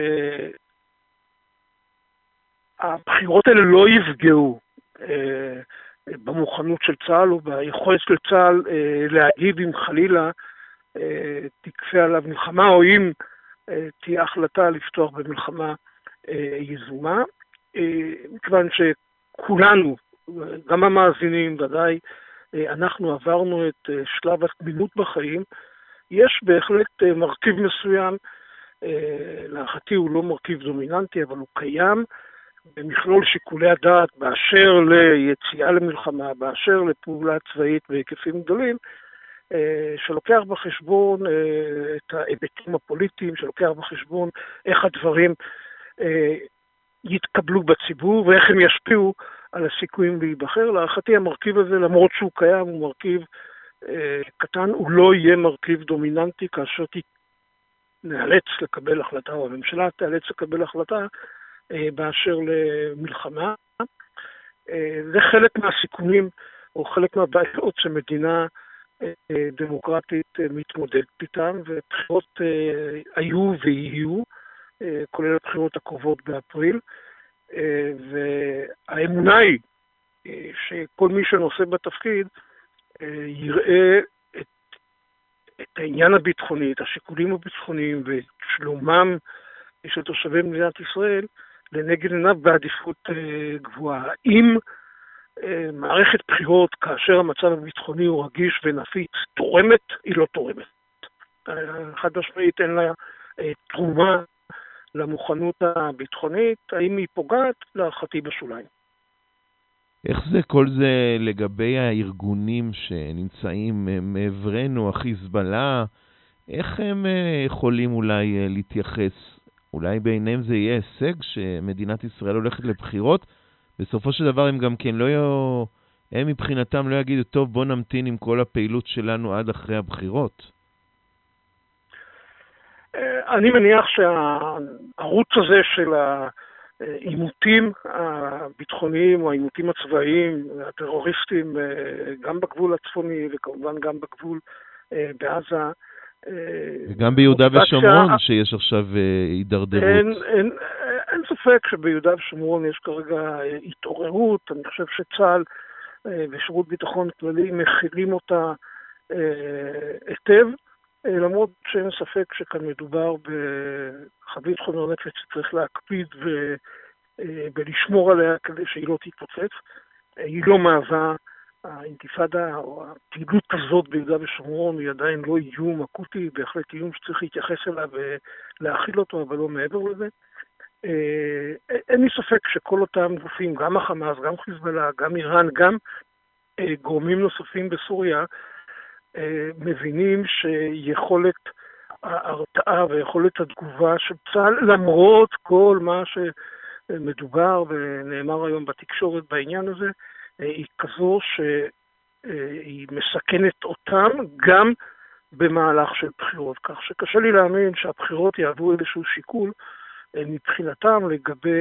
הבחירות האלה לא יפגעו אה, במוכנות של צה"ל או ביכולת של צה"ל אה, להגיד אם חלילה אה, תקפה עליו מלחמה או אם אה, תהיה החלטה לפתוח במלחמה אה, יזומה. אה, מכיוון שכולנו, גם המאזינים ודאי, אה, אנחנו עברנו את אה, שלב התמימות בחיים, יש בהחלט אה, מרכיב מסוים, אה, להערכתי הוא לא מרכיב דומיננטי אבל הוא קיים, במכלול שיקולי הדעת באשר ליציאה למלחמה, באשר לפעולה צבאית בהיקפים גדולים, שלוקח בחשבון את ההיבטים הפוליטיים, שלוקח בחשבון איך הדברים יתקבלו בציבור ואיך הם ישפיעו על הסיכויים להיבחר. להערכתי המרכיב הזה, למרות שהוא קיים, הוא מרכיב קטן, הוא לא יהיה מרכיב דומיננטי כאשר נאלץ לקבל החלטה, או הממשלה תאלץ לקבל החלטה, באשר למלחמה. זה חלק מהסיכונים או חלק מהבעיות שמדינה דמוקרטית מתמודדת איתם, ובחירות היו ויהיו, כולל הבחירות הקרובות באפריל, והאמונה היא שכל מי שנושא בתפקיד יראה את, את העניין הביטחוני, את השיקולים הביטחוניים ואת שלומם של תושבי מדינת ישראל לנגד עיניו בעדיפות גבוהה. אם מערכת בחירות כאשר המצב הביטחוני הוא רגיש ונפיץ תורמת, היא לא תורמת. חד משמעית אין לה תרומה למוכנות הביטחונית. האם היא פוגעת? להערכתי בשוליים. איך זה כל זה לגבי הארגונים שנמצאים מעברנו, החיזבאללה, איך הם יכולים אולי להתייחס? אולי ביניהם זה יהיה הישג שמדינת ישראל הולכת לבחירות? בסופו של דבר הם גם כן לא יהיו, הם מבחינתם לא יגידו, טוב בוא נמתין עם כל הפעילות שלנו עד אחרי הבחירות. אני מניח שהערוץ הזה של העימותים הביטחוניים או העימותים הצבאיים, הטרוריסטים, גם בגבול הצפוני וכמובן גם בגבול בעזה, וגם ביהודה ושומרון שיש עכשיו הידרדרות. אין, אין, אין ספק שביהודה ושומרון יש כרגע התעוררות. אני חושב שצה"ל ושירות ביטחון כללי מכילים אותה היטב, למרות שאין ספק שכאן מדובר בחבית חומר נפץ שצריך להקפיד ו, ולשמור עליה כדי שהיא לא תתפוצץ. היא לא מהווה, האינתיפאדה או הפעילות הזאת ביהודה ושומרון היא עדיין לא איום אקוטי, בהחלט איום שצריך להתייחס אליו ולהכיל אותו, אבל לא מעבר לזה. אין לי ספק שכל אותם גופים, גם החמאס, גם חיזבאללה, גם איראן, גם גורמים נוספים בסוריה, מבינים שיכולת ההרתעה ויכולת התגובה של צה"ל, למרות כל מה שמדובר ונאמר היום בתקשורת בעניין הזה, היא כזו שהיא מסכנת אותם גם במהלך של בחירות. כך שקשה לי להאמין שהבחירות יעברו איזשהו שיקול מבחינתם לגבי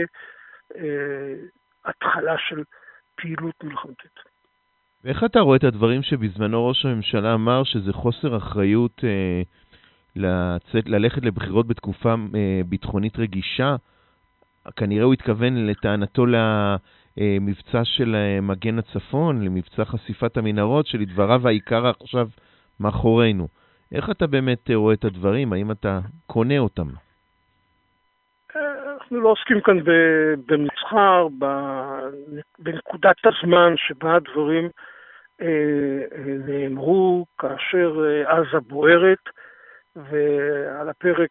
התחלה של פעילות מלחמתית. ואיך אתה רואה את הדברים שבזמנו ראש הממשלה אמר שזה חוסר אחריות אה, לצאת, ללכת לבחירות בתקופה אה, ביטחונית רגישה? כנראה הוא התכוון לטענתו למבצע של מגן הצפון, למבצע חשיפת המנהרות, שלדבריו העיקר עכשיו מאחורינו. איך אתה באמת רואה את הדברים? האם אתה קונה אותם? אנחנו לא עוסקים כאן במסחר, בנקודת הזמן שבה הדברים נאמרו, כאשר עזה בוערת, ועל הפרק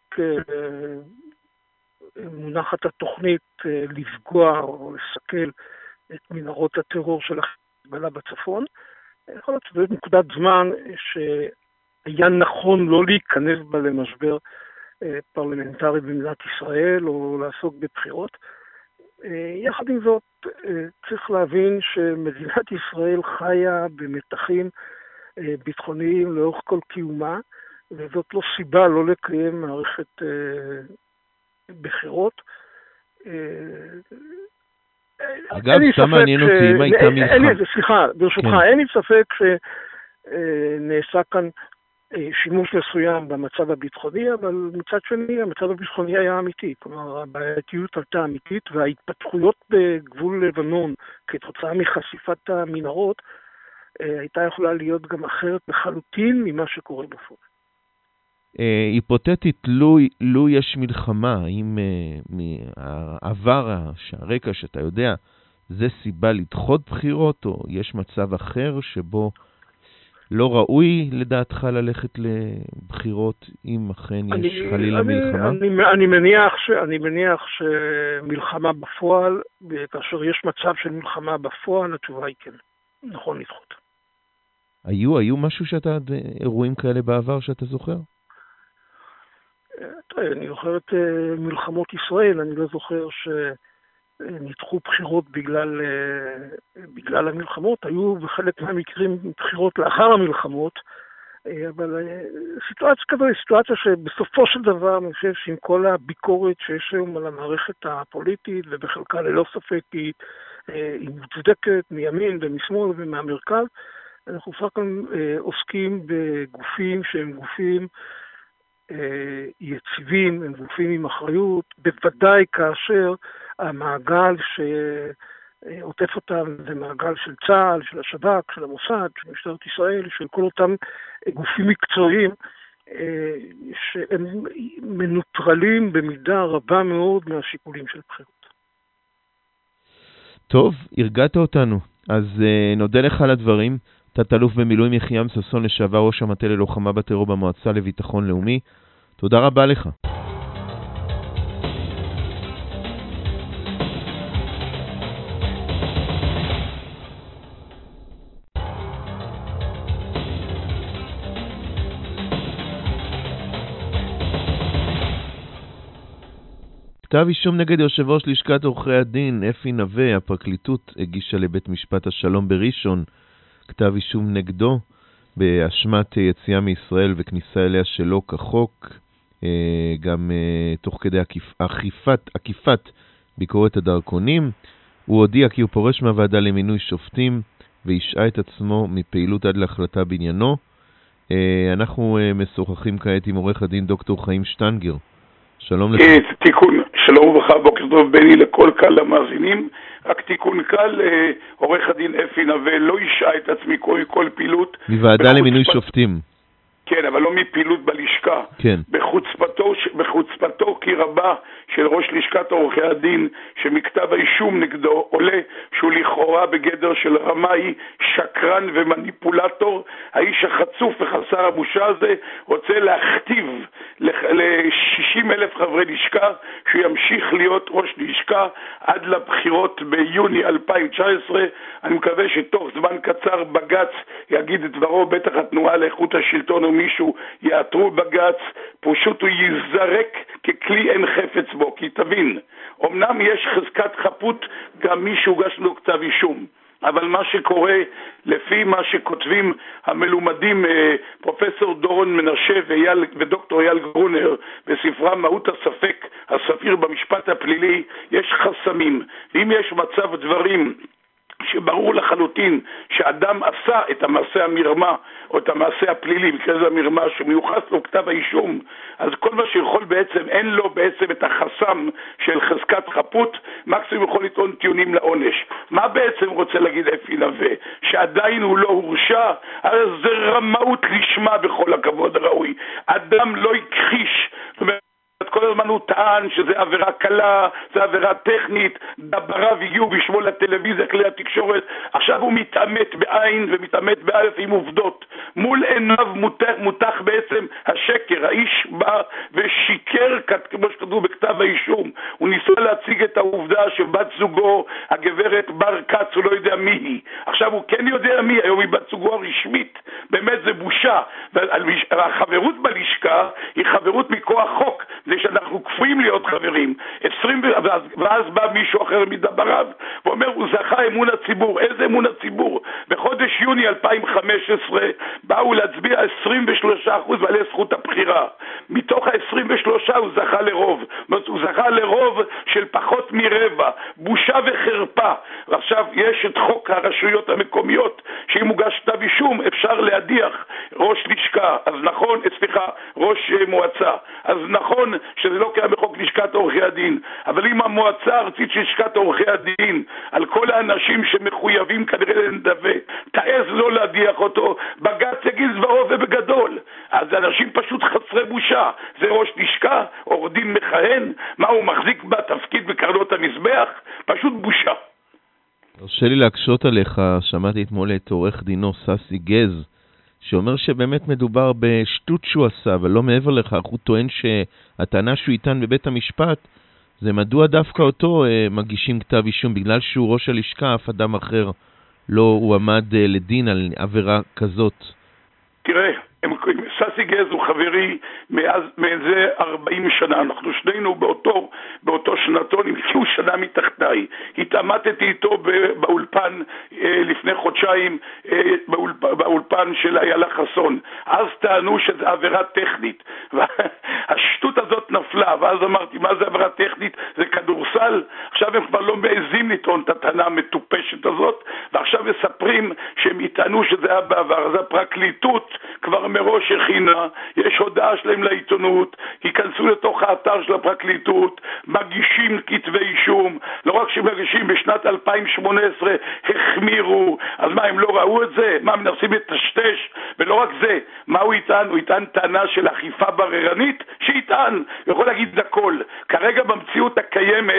מונחת התוכנית לפגוע או לסכל את מנהרות הטרור של החיזבאללה בצפון. יכול להיות שזו נקודת זמן שהיה נכון לא להיכנס בה למשבר פרלמנטרי במדינת ישראל או לעסוק בבחירות. יחד עם זאת, צריך להבין שמדינת ישראל חיה במתחים ביטחוניים לאורך כל קיומה, וזאת לא סיבה לא לקיים מערכת בחירות. אגב, סתם מעניין אותי אם הייתה מלחמה. סליחה, ברשותך, אין לי ספק שנעשה כאן שימוש מסוים במצב הביטחוני, אבל מצד שני, המצב הביטחוני היה אמיתי. כלומר, הבעייתיות הייתה אמיתית, וההתפתחויות בגבול לבנון, כתוצאה מחשיפת המנהרות, הייתה יכולה להיות גם אחרת לחלוטין ממה שקורה בפועל. היפותטית, לו, לו יש מלחמה, האם העבר, הרקע שאתה יודע, זה סיבה לדחות בחירות, או יש מצב אחר שבו לא ראוי לדעתך ללכת לבחירות אם אכן יש אני, חלילה אני, מלחמה? אני, אני, מניח ש, אני מניח שמלחמה בפועל, כאשר יש מצב של מלחמה בפועל, התשובה היא כן, נכון לדחות. היו, היו משהו שאתה, אירועים כאלה בעבר שאתה זוכר? תראה, אני זוכר את מלחמות ישראל, אני לא זוכר ש... נדחו בחירות בגלל, בגלל המלחמות, היו בחלק מהמקרים בחירות לאחר המלחמות, אבל סיטואציה כזו היא סיטואציה שבסופו של דבר אני חושב שעם כל הביקורת שיש היום על המערכת הפוליטית, ובחלקה ללא ספק היא, היא מוצדקת מימין ומשמאל ומהמרכז, אנחנו בסך הכל עוסקים בגופים שהם גופים יציבים, הם גופים עם אחריות, בוודאי כאשר המעגל שעוטף אותם זה מעגל של צה"ל, של השב"כ, של המוסד, של משטרת ישראל, של כל אותם גופים מקצועיים שהם מנוטרלים במידה רבה מאוד מהשיקולים של בחירות. טוב, הרגעת אותנו. אז נודה לך על הדברים. תת-אלוף במילואים יחיעם ששון, לשעבר ראש המטה ללוחמה בטרור במועצה לביטחון לאומי. תודה רבה לך. כתב אישום נגד יושב ראש לשכת עורכי הדין אפי נווה, הפרקליטות הגישה לבית משפט השלום בראשון כתב אישום נגדו באשמת יציאה מישראל וכניסה אליה שלא כחוק, גם תוך כדי עקיפת, עקיפת ביקורת הדרכונים. הוא הודיע כי הוא פורש מהוועדה למינוי שופטים והשעה את עצמו מפעילות עד להחלטה בעניינו. אנחנו משוחחים כעת עם עורך הדין דוקטור חיים שטנגר. שלום לך. תיקון, שלום וברכה, בוקר טוב בני לכל קהל המאזינים. רק תיקון קל, עורך הדין אפי נווה לא השעה את עצמי כל, כל פעילות. מוועדה למינוי שופטים. כן, אבל לא מפעילות בלשכה. כן. בחוצפתו, בחוצפתו כי רבה של ראש לשכת עורכי הדין, שמכתב האישום נגדו עולה שהוא לכאורה בגדר של רמאי, שקרן ומניפולטור. האיש החצוף וחסר הבושה הזה רוצה להכתיב ל-שישים אלף חברי לשכה שהוא ימשיך להיות ראש לשכה עד לבחירות ביוני אלפיים תשע עשרה. אני מקווה שתוך זמן קצר בג"ץ יגיד את דברו, בטח התנועה לאיכות השלטון או מישהו יעתרו בג"ץ, פשוט הוא יזרק ככלי אין חפץ בו. כי תבין, אמנם יש חזקת חפות גם מי שהוגש לו כתב אישום, אבל מה שקורה לפי מה שכותבים המלומדים פרופסור דורון מנשה ואייל, ודוקטור אייל גרונר בספרה מהות הספק הספיר במשפט הפלילי, יש חסמים. ואם יש מצב דברים שברור לחלוטין שאדם עשה את המעשה המרמה או את המעשה הפלילי, בכזה המרמה שמיוחס לו כתב האישום, אז כל מה שיכול בעצם, אין לו בעצם את החסם של חזקת חפות, מקסימום יכול לטעון טיעונים לעונש. מה בעצם רוצה להגיד אפי נווה? שעדיין הוא לא הורשע? הרי זה רמאות לשמה בכל הכבוד הראוי. אדם לא הכחיש, זאת אומרת, כל הזמן הוא טען שזה עבירה קלה, זה עבירה טכנית, דבריו הגיעו בשמו לטלוויזיה, כלי התקשורת, עכשיו הוא מתאמת בעין ומתאמת באלף עם עובדות. מול עיניו מותח, מותח בעצם השקר. האיש בא ושיקר, כמו שכתוב בכתב האישום. הוא ניסה להציג את העובדה שבת זוגו, הגברת בר קץ, הוא לא יודע מי היא. עכשיו הוא כן יודע מי, היום היא בת זוגו הרשמית. באמת זה בושה. והחברות בלשכה היא חברות מכוח חוק. זה שאנחנו כפויים להיות חברים. עשרים, ואז, ואז בא מישהו אחר מדבריו, ואומר, הוא זכה אמון הציבור. איזה אמון הציבור? בחודש יוני אלפיים וחמש עשרה באו להצביע עשרים ושלושה אחוז בעלי זכות הבחירה. מתוך ה-עשרים ושלוש הוא זכה לרוב. הוא זכה לרוב של פחות מרבע. בושה וחרפה. ועכשיו יש את חוק הרשויות המקומיות, שאם הוגש כתב אישום אפשר להדיח ראש לשכה. אז נכון, סליחה, ראש מועצה. אז נכון שזה לא קיים בחוק לשכת עורכי הדין, אבל אם המועצה הארצית של לשכת עורכי הדין, על כל האנשים שמחויבים כנראה לנדווה, תעז לא להדיח אותו, בג"ץ יגיד דברו ובגדול. אז אנשים פשוט חסרי בושה. זה ראש לשכה, עורך דין מכהן, מה הוא מחזיק בתפקיד בקרנות המזבח? פשוט בושה. תרשה לי להקשות עליך, שמעתי אתמול את עורך דינו ססי גז, שאומר שבאמת מדובר בשטות שהוא עשה, אבל לא מעבר לכך. הוא טוען שהטענה שהוא איתן בבית המשפט, זה מדוע דווקא אותו אה, מגישים כתב אישום, בגלל שהוא ראש הלשכה, אף אדם אחר לא הועמד אה, לדין על עבירה כזאת. תראה, ססי גז הוא חברי מאז, מאיזה ארבעים שנה, אנחנו שנינו באותו, באותו שנתון, המקיעו שנה מתחתיי. התעמתתי איתו באולפן אה, לפני חודשיים, אה, באולפ, באולפן של איילה חסון. אז טענו שזה עבירה טכנית, והשטות הזאת נפלה, ואז אמרתי, מה זה עבירה טכנית? זה כדורסל? עכשיו הם כבר לא מעזים לטעון את הטענה המטופשת הזאת, ועכשיו מספרים שהם יטענו שזה היה בעבר. אז הפרקליטות כבר מראש הכינה, יש הודעה שלהם לעיתונות, ייכנסו לתוך האתר של הפרקליטות, מגישים כתבי אישום, לא רק שמגישים, בשנת אלפיים שמונה עשרה החמירו. אז מה, הם לא ראו את זה? מה, מנסים לטשטש? ולא רק זה, מה הוא יטען? הוא יטען טענה של אכיפה בררנית? שיטען, הוא יכול להגיד את הכל. כרגע במציאות הקיימת,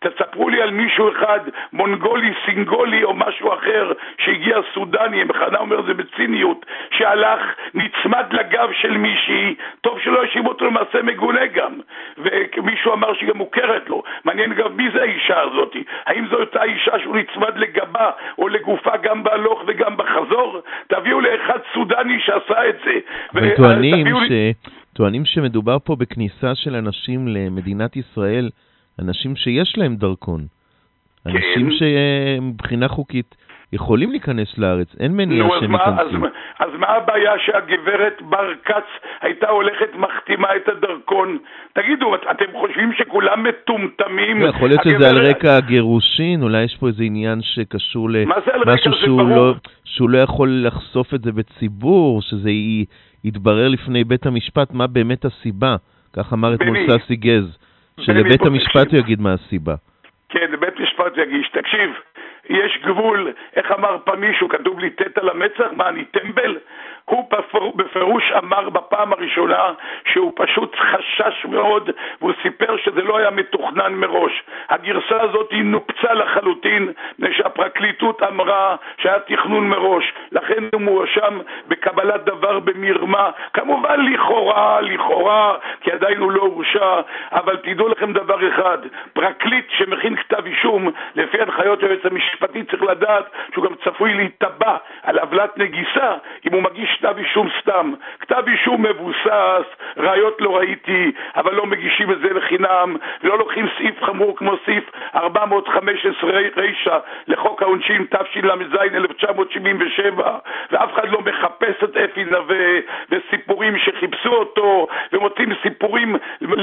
תספרו לי על מישהו אחד, מונגולי, סינגולי או משהו אחר, שהגיע סודני, בכוונה אומר זה בציניות, שהלך, נצמד לגב של מישהי, טוב שלא ישיב אותו למעשה מגונה גם, ומישהו אמר שגם מוכרת לו. מעניין גם מי זה האישה הזאת, האם זו אותה אישה שהוא נצמד לגבה או לגופה גם בהלוך וגם בחזור? תביאו לאחד סודני שעשה את זה. וטוענים ש... טוענים שמדובר פה בכניסה של אנשים למדינת ישראל, אנשים שיש להם דרכון, אנשים שמבחינה חוקית יכולים להיכנס לארץ, אין מניעה שהם ייכנסו. אז, אז מה הבעיה שהגברת בר כץ הייתה הולכת מחתימה את הדרכון? תגידו, אתם חושבים שכולם מטומטמים? יכול להיות שזה על רקע הגירושין, אולי יש פה איזה עניין שקשור למשהו שהוא לא, שהוא לא יכול לחשוף את זה בציבור, שזה יתברר לפני בית המשפט מה באמת הסיבה. כך אמר אתמול ססי גז, שלבית המשפט הוא יגיד מה הסיבה. כן, לבית משפט יגיש. תקשיב, יש גבול, איך אמר פעם מישהו, כתוב לי תת על המצח, מה אני טמבל? הוא בפירוש אמר בפעם הראשונה שהוא פשוט חשש מאוד, והוא סיפר שזה לא היה מתוכנן מראש. הגרסה הזאת היא נופצה לחלוטין, שהפרקליטות אמרה שהיה תכנון מראש, לכן הוא מואשם בקבלת דבר במרמה, כמובן לכאורה, לכאורה, כי עדיין הוא לא הורשע, אבל תדעו לכם דבר אחד, פרקליט שמכין כתב אישום, לפי הנחיות היועץ המשפטי צריך לדעת שהוא גם צפוי להתבע על עוולת נגיסה, אם הוא מגיש כתב אישום סתם. כתב אישום מבוסס, ראיות לא ראיתי, אבל לא מגישים את זה לחינם, לא לוקחים סעיף חמור כמו סעיף ארבע מאות וחמש עשרה רישה לחוק העונשין תשל"ז אלף תשע מאות שבעים ושבע, ואף אחד לא מחפש את אפי נווה וסיפורים שחיפשו אותו, ומוצאים סיפורים,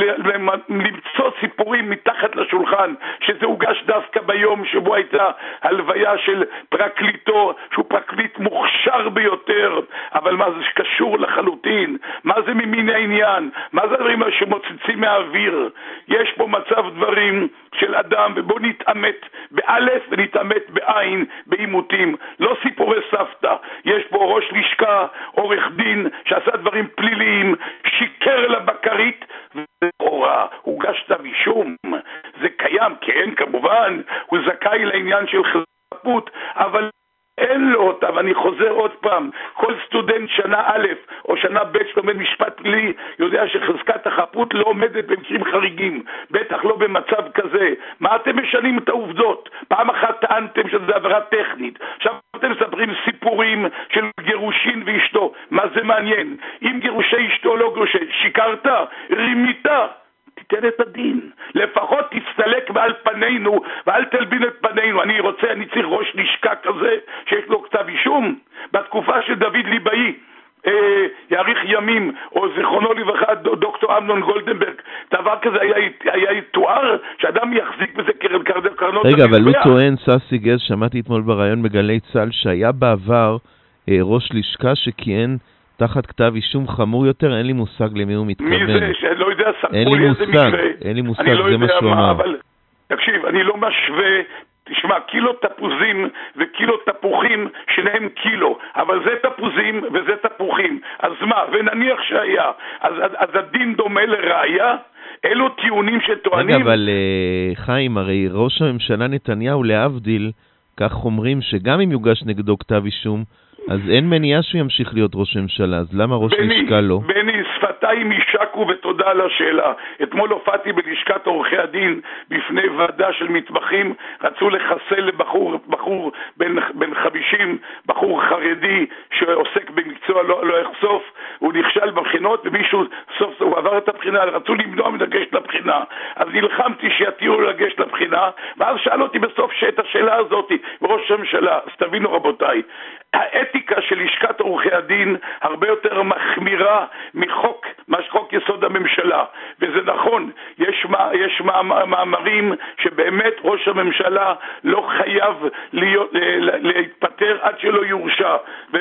למצוא סיפורים מתחת לשולחן, שזה הוגש דווקא ביום שבו הייתה הלוויה של פרקליטו, שהוא פרקליט מוכשר ביותר, אבל מה זה שקשור לחלוטין? מה זה ממין העניין? מה זה דברים שמוצצים מהאוויר? יש פה מצב דברים של אדם, ובוא נתאמת באלף ונתאמת בעין, בעימותים, לא סיפורי סבתא. יש פה ראש לשכה, עורך דין, שעשה דברים פליליים, שיקר לבקרית, ולכאורה הוגש כתב אישום. זה קיים, כן, כמובן, הוא זכאי לעניין של חזקות, אבל אין לו אותה, ואני חוזר עוד פעם, כל סטודנט שנה א' או שנה ב' שלומד משפט פלילי יודע שחזקת החפות לא עומדת במקרים חריגים, בטח לא במצב כזה. מה אתם משנים את העובדות? פעם אחת טענתם שזה עבירה טכנית, עכשיו אתם מספרים סיפורים של גירושין ואשתו. מה זה מעניין? אם גירושי אשתו לא גירושי, שיקרת, רימית, תיתן את הדין, לפחות תסתלק מעל פנינו ואל תלבין את פנינו. אני רוצה, אני צריך ראש לשכה כזה שיש לו כתב אישום. בתקופה של דוד ליבאי, אה, יאריך ימים, או זיכרונו לברכה, דוקטור אמנון גולדנברג, דבר כזה היה, היה יתואר שאדם יחזיק בזה קרנות. רגע, אבל הוא טוען, ססי גז, שמעתי אתמול ברעיון בגלי צה"ל, שהיה בעבר אה, ראש לשכה שכיהן תחת כתב אישום חמור יותר, אין לי מושג למי הוא מתכוון. מי זה? שאני לא יודע, ספרו לי איזה מקרה. אין לי מושג, זה מה שהוא אמר. אבל, תקשיב, אני לא משווה, תשמע, קילו תפוזים וקילו תפוחים, שניהם קילו, אבל זה תפוזים וזה תפוחים. אז מה? ונניח שהיה. אז, אז, אז הדין דומה לראיה? אלו טיעונים שטוענים... רגע, אבל חיים, הרי ראש הממשלה נתניהו להבדיל, כך אומרים שגם אם יוגש נגדו כתב אישום, אז אין מניעה שהוא ימשיך להיות ראש ממשלה, אז למה ראש לשכה לא? בני, שפתיים יישקו ותודה על השאלה. אתמול הופעתי בלשכת עורכי הדין בפני ועדה של מתמחים, רצו לחסל לבחור בחור בן, בן חמישים, בחור חרדי שעוסק במקצוע לא, לא יחשוף, הוא נכשל בבחינות ומישהו סוף הוא עבר את הבחינה, רצו למנוע מלגשת לבחינה, אז נלחמתי שיתירו לגשת לבחינה, ואז שאל אותי בסוף את השאלה הזאת, ראש הממשלה, אז תבינו רבותיי, האתיקה של לשכת עורכי הדין הרבה יותר מחמירה מחוק, מה שחוק יסוד הממשלה, וזה נכון, יש, יש מאמרים שבאמת ראש הממשלה לא חייב להיות, להתפטר עד שלא יורשע,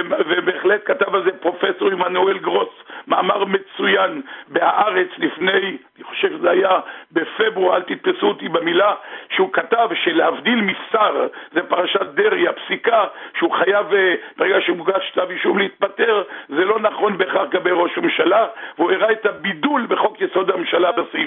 ובהחלט כתב על זה פרופסור עמנואל גרוס, מאמר מצוין בהארץ לפני, אני חושב שזה היה בפברואר, אל תתפסו אותי במילה, שהוא כתב שלהבדיל משר, זה פרשת דרעי, הפסיקה, שהוא חייב ברגע שמוגש כתב אישום להתפטר, זה לא נכון בהכרח לגבי ראש הממשלה, והוא הראה את הבידול בחוק יסוד הממשלה בסעיפים.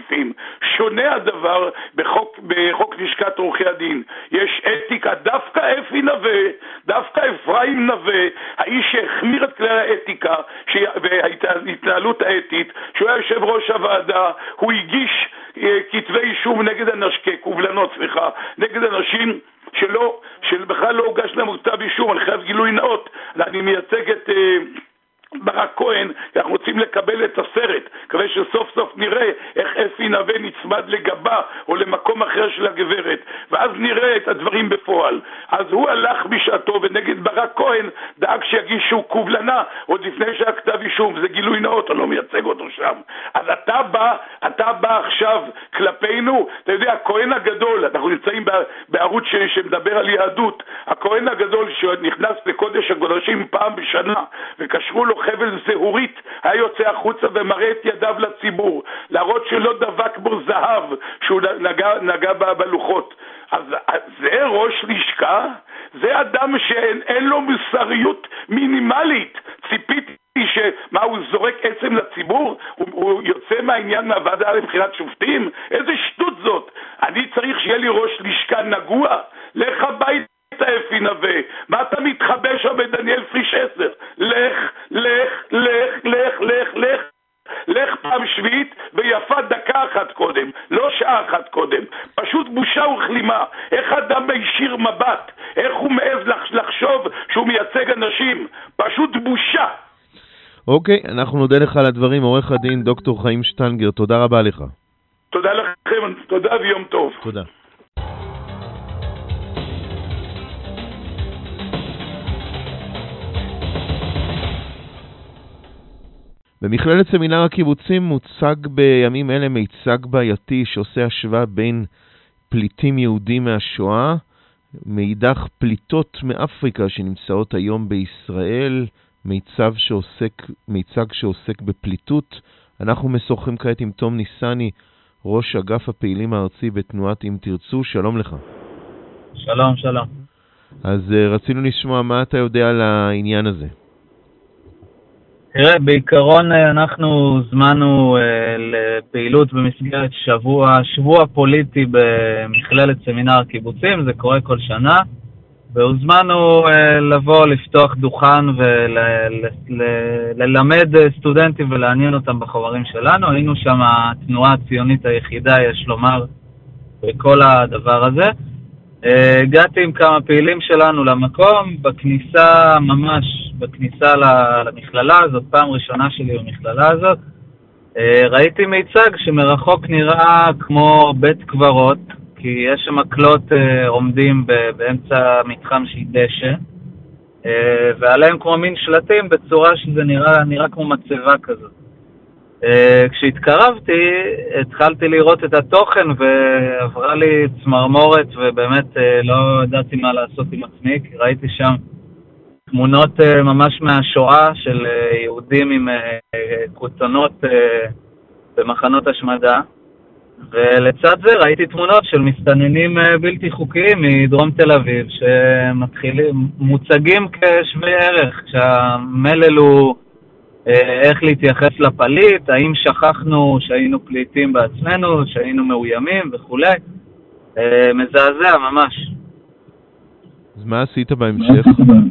שונה הדבר בחוק, בחוק לשכת עורכי הדין. יש אתיקה, דווקא אפי נווה, דווקא אפרים נווה, האיש שהחמיר את כלל האתיקה וההתנהלות האתית, שהוא היה יושב ראש הוועדה, הוא הגיש כתבי אישום נגד אנשים, קובלנות, סליחה, נגד אנשים שלא, שבכלל לא הוגש להם כתב אישום. אני חייב גילוי נאות, אני מייצג את ברק כהן, אנחנו רוצים לקבל את הסרט, מקווה שסוף סוף נראה איך אפי נווה נצמד לגבה או למקום אחר של הגברת, ואז נראה את הדברים בפועל. אז הוא הלך בשעתו ונגד ברק כהן דאג שיגישו קובלנה עוד לפני שהיה כתב אישום. זה גילוי נאות, אני לא מייצג אותו שם. אז אתה בא, אתה בא עכשיו כלפינו, אתה יודע, הכהן הגדול, אנחנו נמצאים בערוץ ש, שמדבר על יהדות, הכהן הגדול שנכנס לקודש הקודשים פעם בשנה וקשרו לו חבל זהורית, היה יוצא החוצה ומראה את ידיו לציבור, להראות שלא דבק בו זהב שהוא נגע, נגע בלוחות. אז זה ראש לשכה? זה אדם שאין לו מוסריות מינימלית. ציפיתי שמה, הוא זורק עצם לציבור? הוא, הוא יוצא מהעניין מהוועדה לבחירת שופטים? איזה שטות זאת? אני צריך שיהיה לי ראש לשכה נגוע? לך הבית אפי נווה, מה אתה מתחבא שם בדניאל פריש עשר? לך, לך, לך, לך, לך, לך, לך פעם שביעית ויפה דקה אחת קודם, לא שעה אחת קודם. פשוט בושה וכלימה. איך אדם מישיר מבט, איך הוא מעז לחשוב שהוא מייצג אנשים? פשוט בושה. אוקיי, אנחנו נודה לך על הדברים, עורך הדין דוקטור חיים שטנגר, תודה רבה לך. תודה לכם, תודה ויום טוב. תודה. במכללת סמינר הקיבוצים מוצג בימים אלה מיצג בעייתי שעושה השוואה בין פליטים יהודים מהשואה, מאידך פליטות מאפריקה שנמצאות היום בישראל, מיצג שעוסק, מיצג שעוסק בפליטות. אנחנו משוחחים כעת עם תום ניסני, ראש אגף הפעילים הארצי בתנועת אם תרצו. שלום לך. שלום, שלום. אז רצינו לשמוע מה אתה יודע על העניין הזה. תראה, בעיקרון אנחנו זמנו לפעילות במסגרת שבוע, שבוע פוליטי במכללת סמינר הקיבוצים, זה קורה כל שנה, והוזמנו לבוא לפתוח דוכן וללמד סטודנטים ולעניין אותם בחומרים שלנו. היינו שם התנועה הציונית היחידה, יש לומר, בכל הדבר הזה. הגעתי עם כמה פעילים שלנו למקום, בכניסה ממש, בכניסה למכללה הזאת, פעם ראשונה שלי במכללה הזאת, ראיתי מיצג שמרחוק נראה כמו בית קברות, כי יש שם מקלות עומדים באמצע מתחם של דשא, ועליהם כמו מין שלטים בצורה שזה נראה, נראה כמו מצבה כזאת. כשהתקרבתי, התחלתי לראות את התוכן ועברה לי צמרמורת ובאמת לא ידעתי מה לעשות עם עצמי, כי ראיתי שם תמונות ממש מהשואה של יהודים עם קוצונות במחנות השמדה, ולצד זה ראיתי תמונות של מסתננים בלתי חוקיים מדרום תל אביב שמתחילים, מוצגים כשווי ערך, כשהמלל הוא איך להתייחס לפליט, האם שכחנו שהיינו פליטים בעצמנו, שהיינו מאוימים וכו'. מזעזע ממש. אז מה עשית בהמשך?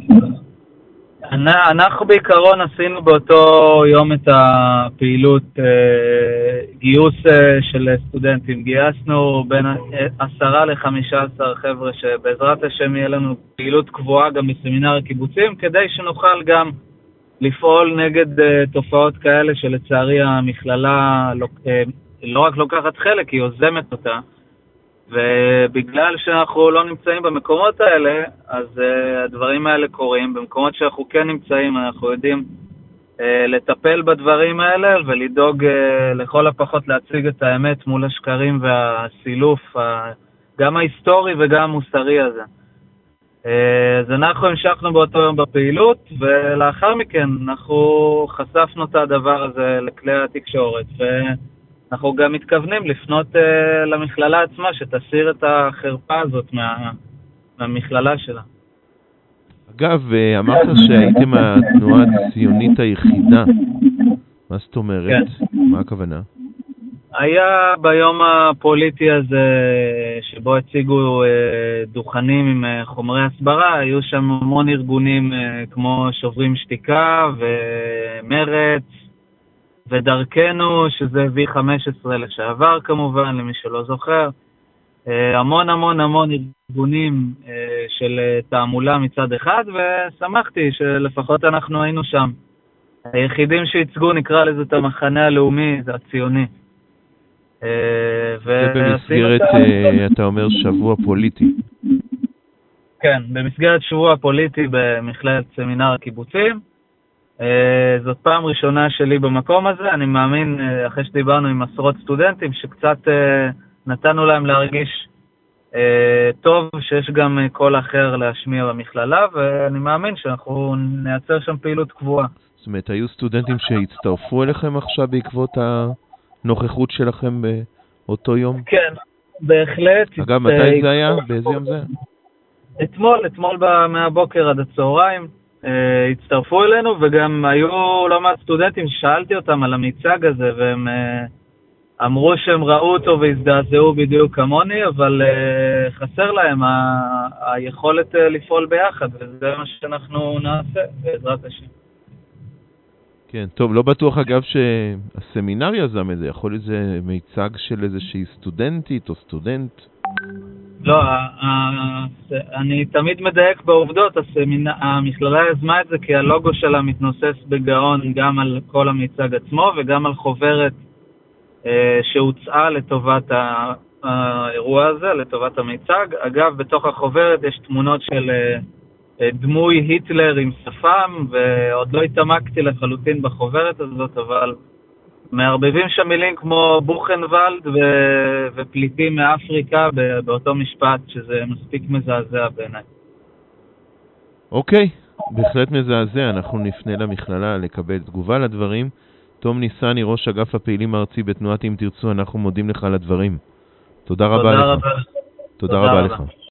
אנחנו בעיקרון עשינו באותו יום את הפעילות גיוס של סטודנטים. גייסנו בין עשרה לחמישה עשר חבר'ה שבעזרת השם יהיה לנו פעילות קבועה גם בסמינר הקיבוצים, כדי שנוכל גם לפעול נגד uh, תופעות כאלה שלצערי המכללה לא, uh, לא רק לוקחת חלק, היא יוזמת אותה, ובגלל שאנחנו לא נמצאים במקומות האלה, אז uh, הדברים האלה קורים. במקומות שאנחנו כן נמצאים, אנחנו יודעים uh, לטפל בדברים האלה ולדאוג uh, לכל הפחות להציג את האמת מול השקרים והסילוף, uh, גם ההיסטורי וגם המוסרי הזה. אז אנחנו המשכנו באותו יום בפעילות, ולאחר מכן אנחנו חשפנו את הדבר הזה לכלי התקשורת, ואנחנו גם מתכוונים לפנות למכללה עצמה שתסיר את החרפה הזאת מה, מהמכללה שלה. אגב, אמרת שהייתם התנועה הציונית היחידה. מה זאת אומרת? כן. מה הכוונה? היה ביום הפוליטי הזה, שבו הציגו דוכנים עם חומרי הסברה, היו שם המון ארגונים כמו שוברים שתיקה ומרץ ודרכנו, שזה וי חמש עשרה לשעבר כמובן, למי שלא זוכר. המון המון המון ארגונים של תעמולה מצד אחד, ושמחתי שלפחות אנחנו היינו שם. היחידים שהצגו, נקרא לזה את המחנה הלאומי, זה הציוני. זה במסגרת, אתה אומר, שבוע פוליטי. כן, במסגרת שבוע פוליטי במכללת סמינר הקיבוצים. זאת פעם ראשונה שלי במקום הזה. אני מאמין, אחרי שדיברנו עם עשרות סטודנטים, שקצת נתנו להם להרגיש טוב, שיש גם קול אחר להשמיע במכללה, ואני מאמין שאנחנו נייצר שם פעילות קבועה. זאת אומרת, היו סטודנטים שהצטרפו אליכם עכשיו בעקבות הנוכחות שלכם באותו יום? כן, בהחלט. אגב, מתי זה היה? באיזה יום זה? אתמול, אתמול מהבוקר עד הצהריים הצטרפו אלינו, וגם היו לא מעט סטודנטים ששאלתי אותם על המיצג הזה, והם אמרו שהם ראו אותו והזדעזעו בדיוק כמוני, אבל חסר להם היכולת לפעול ביחד, וזה מה שאנחנו נעשה בעזרת השם. כן, טוב, לא בטוח אגב שהסמינר יזם את זה, יכול להיות זה מיצג של איזושהי סטודנטית או סטודנט? לא, אני תמיד מדייק בעובדות, המכללה יזמה את זה כי הלוגו שלה מתנוסס בגאון גם על כל המיצג עצמו וגם על חוברת שהוצאה לטובת האירוע הזה, לטובת המיצג. אגב, בתוך החוברת יש תמונות של דמוי היטלר עם שפם, ועוד לא התעמקתי לחלוטין בחוברת הזאת, אבל מערבבים שם מילים כמו בוכנוולד ו- ופליטים מאפריקה באותו משפט, שזה מספיק מזעזע בעיניי. אוקיי, בהחלט מזעזע. אנחנו נפנה למכללה לקבל תגובה לדברים. תום ניסני, ראש אגף הפעילים הארצי בתנועת אם תרצו, אנחנו מודים לך על הדברים. תודה רבה לך. תודה רבה. תודה רבה לך.